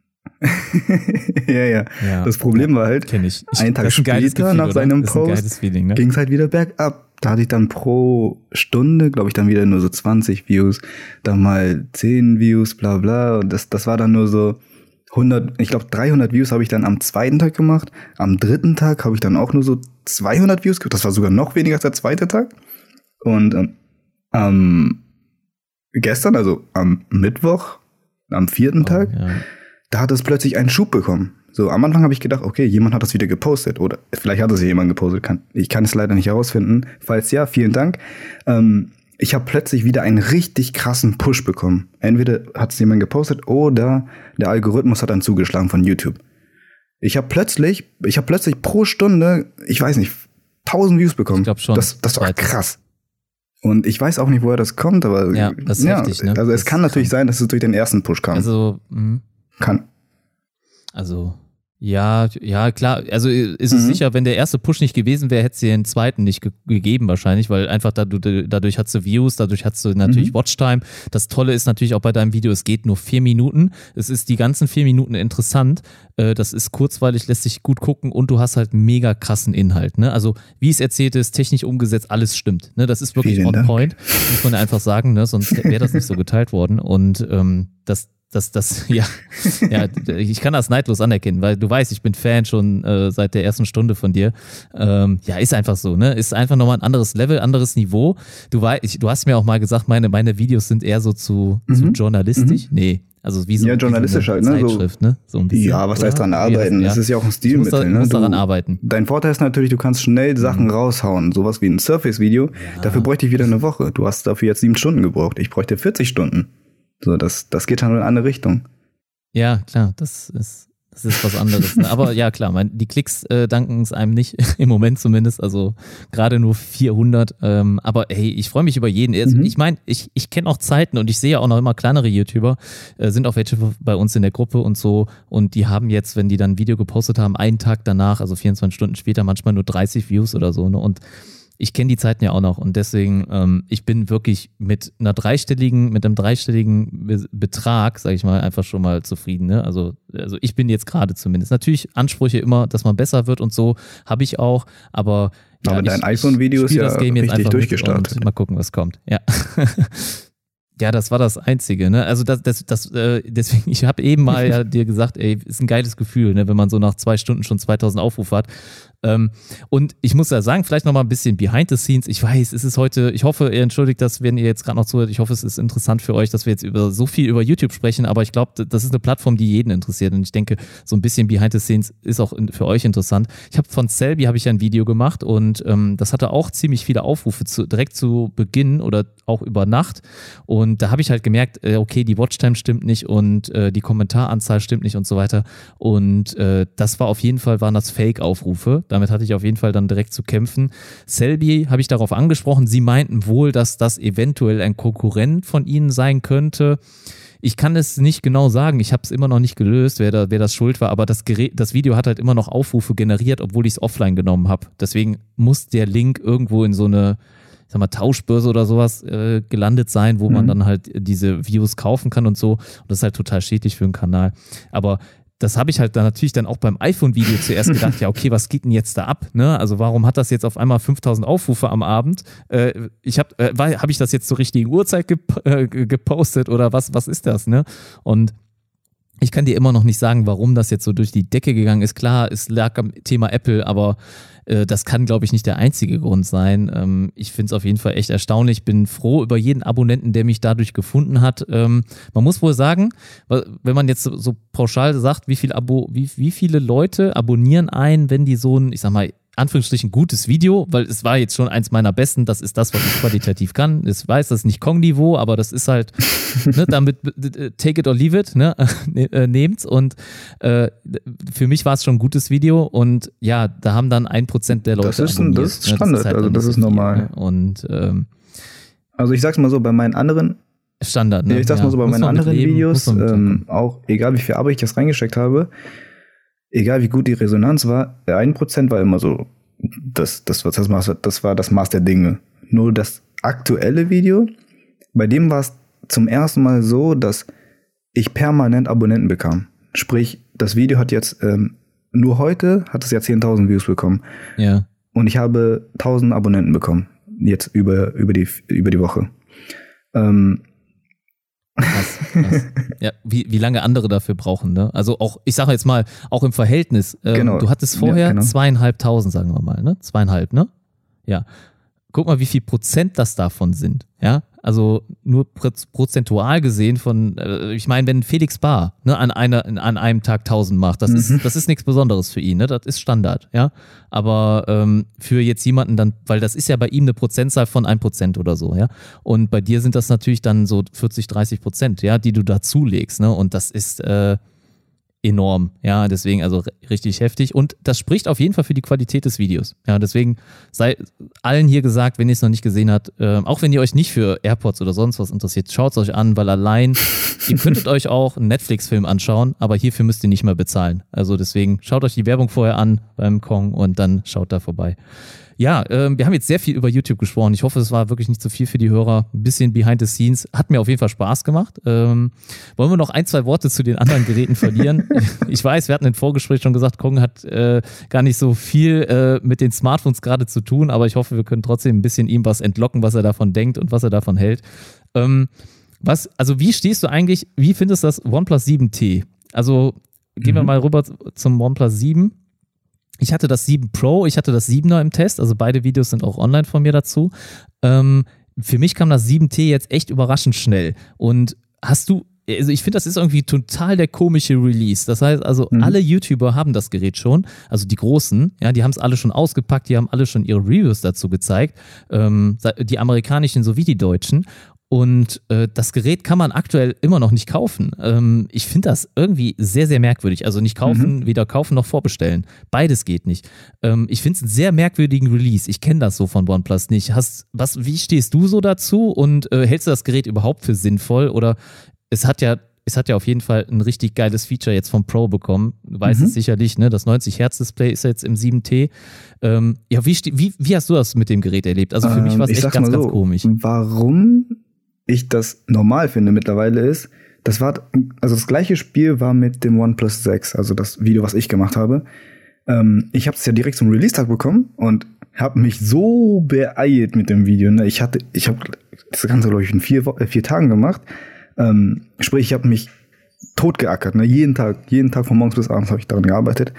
ja, ja, ja. Das Problem war halt, Kenn ich. Ich, einen Tag ein später Gefühl, nach seinem Post ne? ging es halt wieder bergab. Da hatte ich dann pro Stunde, glaube ich, dann wieder nur so zwanzig Views, dann mal zehn Views, bla bla. Und das, das war dann nur so hundert, ich glaube dreihundert Views habe ich dann am zweiten Tag gemacht. Am dritten Tag habe ich dann auch nur so zweihundert Views gemacht. Das war sogar noch weniger als der zweite Tag. Und ähm, ähm, gestern, also am Mittwoch, am vierten oh, Tag, ja. da hat es plötzlich einen Schub bekommen. So, am Anfang habe ich gedacht, okay, jemand hat das wieder gepostet. Oder vielleicht hat es jemand gepostet. Kann, ich kann es leider nicht herausfinden. Falls ja, vielen Dank. Ähm, ich habe plötzlich wieder einen richtig krassen Push bekommen. Entweder hat es jemand gepostet oder der Algorithmus hat dann zugeschlagen von YouTube. Ich habe plötzlich, ich habe plötzlich pro Stunde, ich weiß nicht, tausend Views bekommen. Ich glaube schon. Das, das war krass. Und ich weiß auch nicht, woher das kommt, aber ja, das ist ja, heftig, ne? Also es das kann natürlich sein, dass es durch den ersten Push kam. Also, mh. kann. Also, ja, ja, klar. Also ist es mhm. sicher, wenn der erste Push nicht gewesen wäre, hätte es dir den zweiten nicht ge- gegeben wahrscheinlich, weil einfach da, du, dadurch hast du Views, dadurch hast du natürlich mhm. Watchtime. Das Tolle ist natürlich auch bei deinem Video, es geht nur vier Minuten. Es ist die ganzen vier Minuten interessant. Das ist kurzweilig, lässt sich gut gucken und du hast halt mega krassen Inhalt. Ne? Also wie es erzählt ist, technisch umgesetzt, alles stimmt. Ne? Das ist wirklich Vielen on Dank. point, muss man einfach sagen, ne? Sonst wäre das nicht so geteilt worden. Und ähm, das Das, das, ja, ja, ich kann das neidlos anerkennen, weil du weißt, ich bin Fan schon äh, seit der ersten Stunde von dir. Ähm, ja, ist einfach so, ne? Ist einfach nochmal ein anderes Level, anderes Niveau. Du weißt, ich, du hast mir auch mal gesagt, meine, meine Videos sind eher so zu, mhm. zu journalistisch. Mhm. Nee, also wie so, ja, journalistisch wie so halt, ne? Zeitschrift, ne? So ein bisschen. Ja, was heißt dran arbeiten? Das ja. ist ja auch ein Stilmittel, da, ne? Du musst daran du, arbeiten. Dein Vorteil ist natürlich, du kannst schnell Sachen mhm. raushauen. Sowas wie ein Surface-Video. Ja. Dafür bräuchte ich wieder eine Woche. Du hast dafür jetzt sieben Stunden gebraucht. Ich bräuchte vierzig Stunden. So, das, das geht dann in eine andere Richtung. Ja, klar, das ist, das ist was anderes. Ne? Aber ja, klar, mein, die Klicks äh, danken es einem nicht, im Moment zumindest, also gerade nur vierhundert. Ähm, aber hey, ich freue mich über jeden. Mhm. Ich meine, ich, ich kenne auch Zeiten und ich sehe ja auch noch immer kleinere YouTuber, äh, sind auch welche bei uns in der Gruppe und so. Und die haben jetzt, wenn die dann ein Video gepostet haben, einen Tag danach, also vierundzwanzig Stunden später, manchmal nur dreißig Views oder so. Ne? Und ich kenne die Zeiten ja auch noch und deswegen, ähm, ich bin wirklich mit einer dreistelligen, mit einem dreistelligen Be- Betrag, sage ich mal, einfach schon mal zufrieden. Ne? Also, also ich bin jetzt gerade zumindest. Natürlich Ansprüche immer, dass man besser wird und so, habe ich auch, aber ja, aber ich, dein iPhone-Video ist ja das Game jetzt richtig durchgestartet. Mal gucken, was kommt. Ja. Ja, das war das Einzige, ne? Also das, das, das, äh, deswegen, ich habe eben mal ja dir gesagt, ey, ist ein geiles Gefühl, ne, wenn man so nach zwei Stunden schon zweitausend Aufrufe hat. Ähm, und ich muss ja sagen, vielleicht nochmal ein bisschen behind the scenes. Ich weiß, es ist heute, ich hoffe, ihr entschuldigt das, wenn ihr jetzt gerade noch zuhört. Ich hoffe, es ist interessant für euch, dass wir jetzt über so viel über YouTube sprechen, aber ich glaube, das ist eine Plattform, die jeden interessiert. Und ich denke, so ein bisschen behind the scenes ist auch für euch interessant. Ich habe von Selby habe ich ein Video gemacht und ähm, das hatte auch ziemlich viele Aufrufe zu, direkt zu Beginn oder auch über Nacht. Und da habe ich halt gemerkt, äh, okay, die Watchtime stimmt nicht und äh, die Kommentaranzahl stimmt nicht und so weiter. Und äh, das war auf jeden Fall, waren das Fake-Aufrufe. Damit hatte ich auf jeden Fall dann direkt zu kämpfen. Selby habe ich darauf angesprochen. Sie meinten wohl, dass das eventuell ein Konkurrent von ihnen sein könnte. Ich kann es nicht genau sagen. Ich habe es immer noch nicht gelöst, wer, da, wer das schuld war. Aber das, Gerät, das Video hat halt immer noch Aufrufe generiert, obwohl ich es offline genommen habe. Deswegen muss der Link irgendwo in so eine, ich sag mal, Tauschbörse oder sowas äh, gelandet sein, wo mhm. man dann halt diese Views kaufen kann und so. Und das ist halt total schädlich für den Kanal. Aber das habe ich halt dann natürlich dann auch beim iPhone-Video zuerst gedacht, ja okay, was geht denn jetzt da ab? Ne? Also warum hat das jetzt auf einmal fünftausend Aufrufe am Abend? Äh, ich habe äh, habe ich das jetzt zur richtigen Uhrzeit gep- äh, gepostet oder was was ist das? Ne? Und ich kann dir immer noch nicht sagen, warum das jetzt so durch die Decke gegangen ist. Klar, es lag am Thema Apple, aber äh, das kann, glaube ich, nicht der einzige Grund sein. Ähm, ich finde es auf jeden Fall echt erstaunlich. Bin froh über jeden Abonnenten, der mich dadurch gefunden hat. Ähm, man muss wohl sagen, wenn man jetzt so, so pauschal sagt, wie viel Abo, wie, wie viele Leute abonnieren einen, wenn die so ein, ich sag mal, Anführungsstrichen gutes Video, weil es war jetzt schon eins meiner besten, das ist das, was ich qualitativ kann. Ich weiß, das ist nicht Kong-Niveau, aber das ist halt, ne, damit take it or leave it, ne, nehmt's und äh, für mich war es schon ein gutes Video und ja, da haben dann ein Prozent der Leute das ist abonniert. Das ist Standard, ne? Das ist halt also das ist so normal. Viel, ne? Und ähm, also ich sag's mal so, bei meinen anderen Standard, ne? Ich sag's ja, mal so, bei meinen anderen leben, Videos, ähm, auch egal wie viel Arbeit ich das reingesteckt habe, egal wie gut die Resonanz war, ein Prozent war immer so, das, das, das, das, das war das Maß der Dinge. Nur das aktuelle Video, bei dem war es zum ersten Mal so, dass ich permanent Abonnenten bekam. Sprich, das Video hat jetzt, ähm, nur heute hat es ja zehntausend Views bekommen. Ja. Und ich habe tausend Abonnenten bekommen. Jetzt über, über, die, über die Woche. Ähm. Krass, krass. Ja, wie, wie lange andere dafür brauchen, ne? Also auch, ich sage jetzt mal, auch im Verhältnis. Ähm, genau. Du hattest vorher ja, genau. zweieinhalbtausend, sagen wir mal, ne? Zweieinhalb, ne? Ja. Guck mal, wie viel Prozent das davon sind, ja? Also nur prozentual gesehen von, äh, ich meine, wenn Felix Bahr ne, an, einer, an einem Tag tausend macht, das, mhm. ist, das ist nichts Besonderes für ihn, ne? Das ist Standard, ja. Aber ähm, für jetzt jemanden dann, weil das ist ja bei ihm eine Prozentzahl von ein Prozent oder so, ja. Und bei dir sind das natürlich dann so vierzig, dreißig Prozent, ja, die du dazulegst, ne? Und das ist äh, enorm, ja, deswegen also richtig heftig und das spricht auf jeden Fall für die Qualität des Videos, ja, deswegen sei allen hier gesagt, wenn ihr es noch nicht gesehen habt, äh, auch wenn ihr euch nicht für AirPods oder sonst was interessiert, schaut es euch an, weil allein, ihr könntet euch auch einen Netflix-Film anschauen, aber hierfür müsst ihr nicht mehr bezahlen, also deswegen schaut euch die Werbung vorher an beim Kong und dann schaut da vorbei. Ja, äh, wir haben jetzt sehr viel über YouTube gesprochen. Ich hoffe, es war wirklich nicht zu viel für die Hörer. Ein bisschen behind the scenes. Hat mir auf jeden Fall Spaß gemacht. Ähm, wollen wir noch ein, zwei Worte zu den anderen Geräten verlieren? Ich weiß, wir hatten im Vorgespräch schon gesagt, Kong hat äh, gar nicht so viel äh, mit den Smartphones gerade zu tun, aber ich hoffe, wir können trotzdem ein bisschen ihm was entlocken, was er davon denkt und was er davon hält. Ähm, was, also wie stehst du eigentlich, wie findest du das OnePlus sieben T? Also gehen wir Mhm. mal rüber zum OnePlus sieben. Ich hatte das sieben Pro, ich hatte das siebener im Test, also beide Videos sind auch online von mir dazu. Ähm, für mich kam das sieben T jetzt echt überraschend schnell. Und hast du, also ich finde, das ist irgendwie total der komische Release. Das heißt also, Mhm. alle YouTuber haben das Gerät schon, also die Großen, ja, die haben es alle schon ausgepackt, die haben alle schon ihre Reviews dazu gezeigt, ähm, die amerikanischen sowie die deutschen. Und äh, das Gerät kann man aktuell immer noch nicht kaufen. Ähm, ich finde das irgendwie sehr, sehr merkwürdig. Also nicht kaufen, Mhm. weder kaufen noch vorbestellen. Beides geht nicht. Ähm, ich finde es einen sehr merkwürdigen Release. Ich kenne das so von OnePlus nicht. Hast, was, wie stehst du so dazu und äh, hältst du das Gerät überhaupt für sinnvoll? Oder es hat ja, es hat ja auf jeden Fall ein richtig geiles Feature jetzt vom Pro bekommen. Du weißt Mhm. es sicherlich, ne? Das neunzig Hertz Display ist jetzt im sieben T. Ähm, ja, wie, ste- wie, wie hast du das mit dem Gerät erlebt? Also für mich Ähm, war es ich echt sag's ganz, mal ganz so, komisch. Warum ich das normal finde mittlerweile ist, das war, also das gleiche Spiel war mit dem OnePlus sechs, also das Video, was ich gemacht habe. Ähm, ich habe es ja direkt zum Release-Tag bekommen und habe mich so beeilt mit dem Video. Ne? Ich hatte, ich habe das Ganze, glaube ich, in vier, Wo- äh, vier Tagen gemacht. Ähm, sprich, ich habe mich totgeackert, ne? Jeden Tag, jeden Tag von morgens bis abends habe ich daran gearbeitet.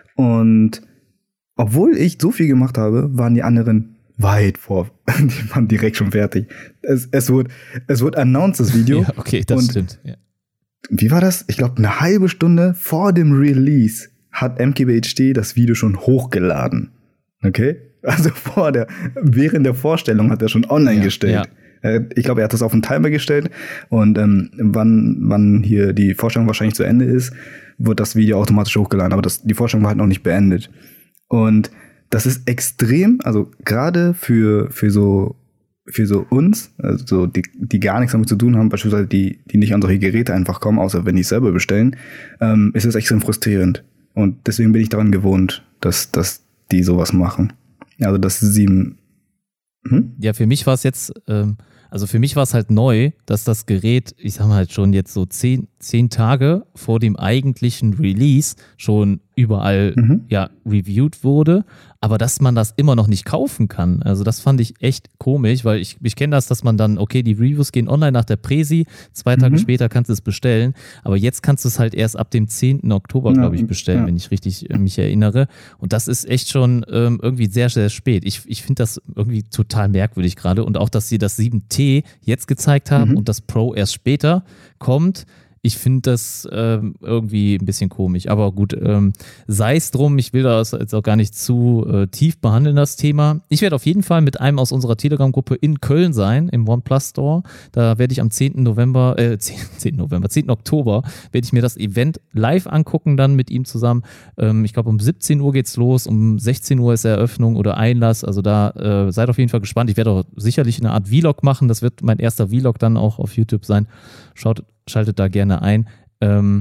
Und obwohl ich so viel gemacht habe, waren die anderen weit vor. Die waren direkt schon fertig. Es, es wurde, es wurde announced, das Video. Ja, okay, das Und stimmt. Ja. Wie war das? Ich glaube, eine halbe Stunde vor dem Release hat M K B H D das Video schon hochgeladen. Okay? Also vor der, während der Vorstellung hat er schon online Ja, gestellt. Äh, Ich glaube, er hat das auf einen Timer gestellt und ähm, wann, wann hier die Vorstellung wahrscheinlich zu Ende ist, wird das Video automatisch hochgeladen. Aber das, die Vorstellung war halt noch nicht beendet. Und das ist extrem, also gerade für, für so, für so uns, also so die, die gar nichts damit zu tun haben, beispielsweise die, die nicht an solche Geräte einfach kommen, außer wenn die es selber bestellen, ähm, ist es extrem frustrierend. Und deswegen bin ich daran gewohnt, dass, dass die sowas machen. Also das sieben. Hm? Ja, für mich war es jetzt, ähm, also für mich war es halt neu, dass das Gerät, ich sag mal halt schon jetzt so zehn, zehn Tage vor dem eigentlichen Release schon überall Mhm. ja reviewed wurde, aber dass man das immer noch nicht kaufen kann. Also das fand ich echt komisch, weil ich, ich kenne das, dass man dann, okay, die Reviews gehen online nach der Präsi, zwei Tage Mhm. später kannst du es bestellen, aber jetzt kannst du es halt erst ab dem zehnten Oktober, Ja, glaube ich, bestellen, ja. wenn ich richtig äh, mich erinnere. Und das ist echt schon ähm, irgendwie sehr, sehr spät. Ich, ich finde das irgendwie total merkwürdig gerade und auch, dass sie das sieben T jetzt gezeigt haben Mhm. und das Pro erst später kommt. Ich finde das ähm, irgendwie ein bisschen komisch, aber gut, ähm, sei es drum, ich will das jetzt auch gar nicht zu äh, tief behandeln, das Thema. Ich werde auf jeden Fall mit einem aus unserer Telegram-Gruppe in Köln sein, im OnePlus Store. Da werde ich am zehnten November, äh, zehnten November, zehnten Oktober, werde ich mir das Event live angucken, dann mit ihm zusammen. Ähm, ich glaube, um siebzehn Uhr geht's los, um sechzehn Uhr ist Eröffnung oder Einlass, also da äh, seid auf jeden Fall gespannt. Ich werde auch sicherlich eine Art Vlog machen, das wird mein erster Vlog dann auch auf YouTube sein. Schaut Schaltet da gerne ein. Ähm,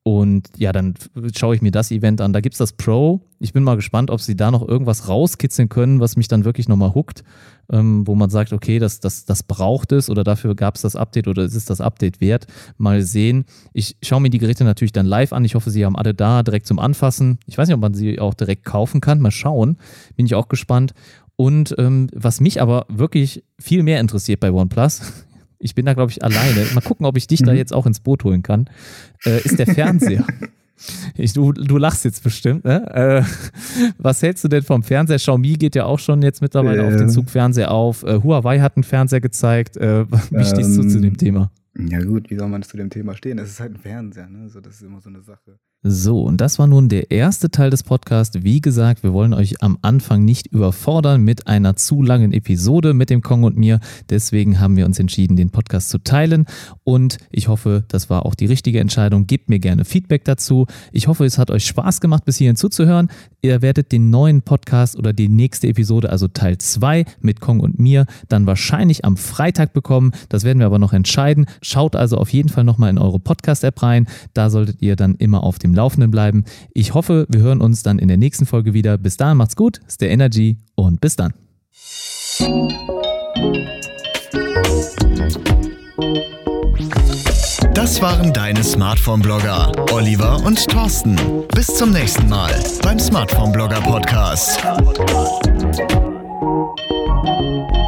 Und ja, dann schaue ich mir das Event an. Da gibt es das Pro. Ich bin mal gespannt, ob sie da noch irgendwas rauskitzeln können, was mich dann wirklich nochmal hookt, ähm, wo man sagt, okay, das, das, das braucht es oder dafür gab es das Update oder ist es das Update wert. Mal sehen. Ich schaue mir die Geräte natürlich dann live an. Ich hoffe, sie haben alle da, direkt zum Anfassen. Ich weiß nicht, ob man sie auch direkt kaufen kann. Mal schauen. Bin ich auch gespannt. Und ähm, was mich aber wirklich viel mehr interessiert bei OnePlus, ich bin da, glaube ich, alleine. Mal gucken, ob ich dich da jetzt auch ins Boot holen kann. Äh, ist der Fernseher. Ich, du, du lachst jetzt bestimmt, ne? Äh, was hältst du denn vom Fernseher? Xiaomi geht ja auch schon jetzt mittlerweile ähm. auf den Zug Fernseher auf. Äh, Huawei hat einen Fernseher gezeigt. Äh, wie ähm, stehst du zu dem Thema? Ja gut, wie soll man zu dem Thema stehen? Es ist halt ein Fernseher, ne? So, das ist immer so eine Sache. So, und das war nun der erste Teil des Podcasts. Wie gesagt, wir wollen euch am Anfang nicht überfordern mit einer zu langen Episode mit dem Kong und mir. Deswegen haben wir uns entschieden, den Podcast zu teilen. Und ich hoffe, das war auch die richtige Entscheidung. Gebt mir gerne Feedback dazu. Ich hoffe, es hat euch Spaß gemacht, bis hierhin zuzuhören. Ihr werdet den neuen Podcast oder die nächste Episode, also Teil zwei mit Kong und mir, dann wahrscheinlich am Freitag bekommen. Das werden wir aber noch entscheiden. Schaut also auf jeden Fall nochmal in eure Podcast-App rein. Da solltet ihr dann immer auf dem Laufenden bleiben. Ich hoffe, wir hören uns dann in der nächsten Folge wieder. Bis dahin, macht's gut, stay energy und bis dann. Das waren deine Smartphone-Blogger, Oliver und Thorsten. Bis zum nächsten Mal beim Smartphone-Blogger Podcast.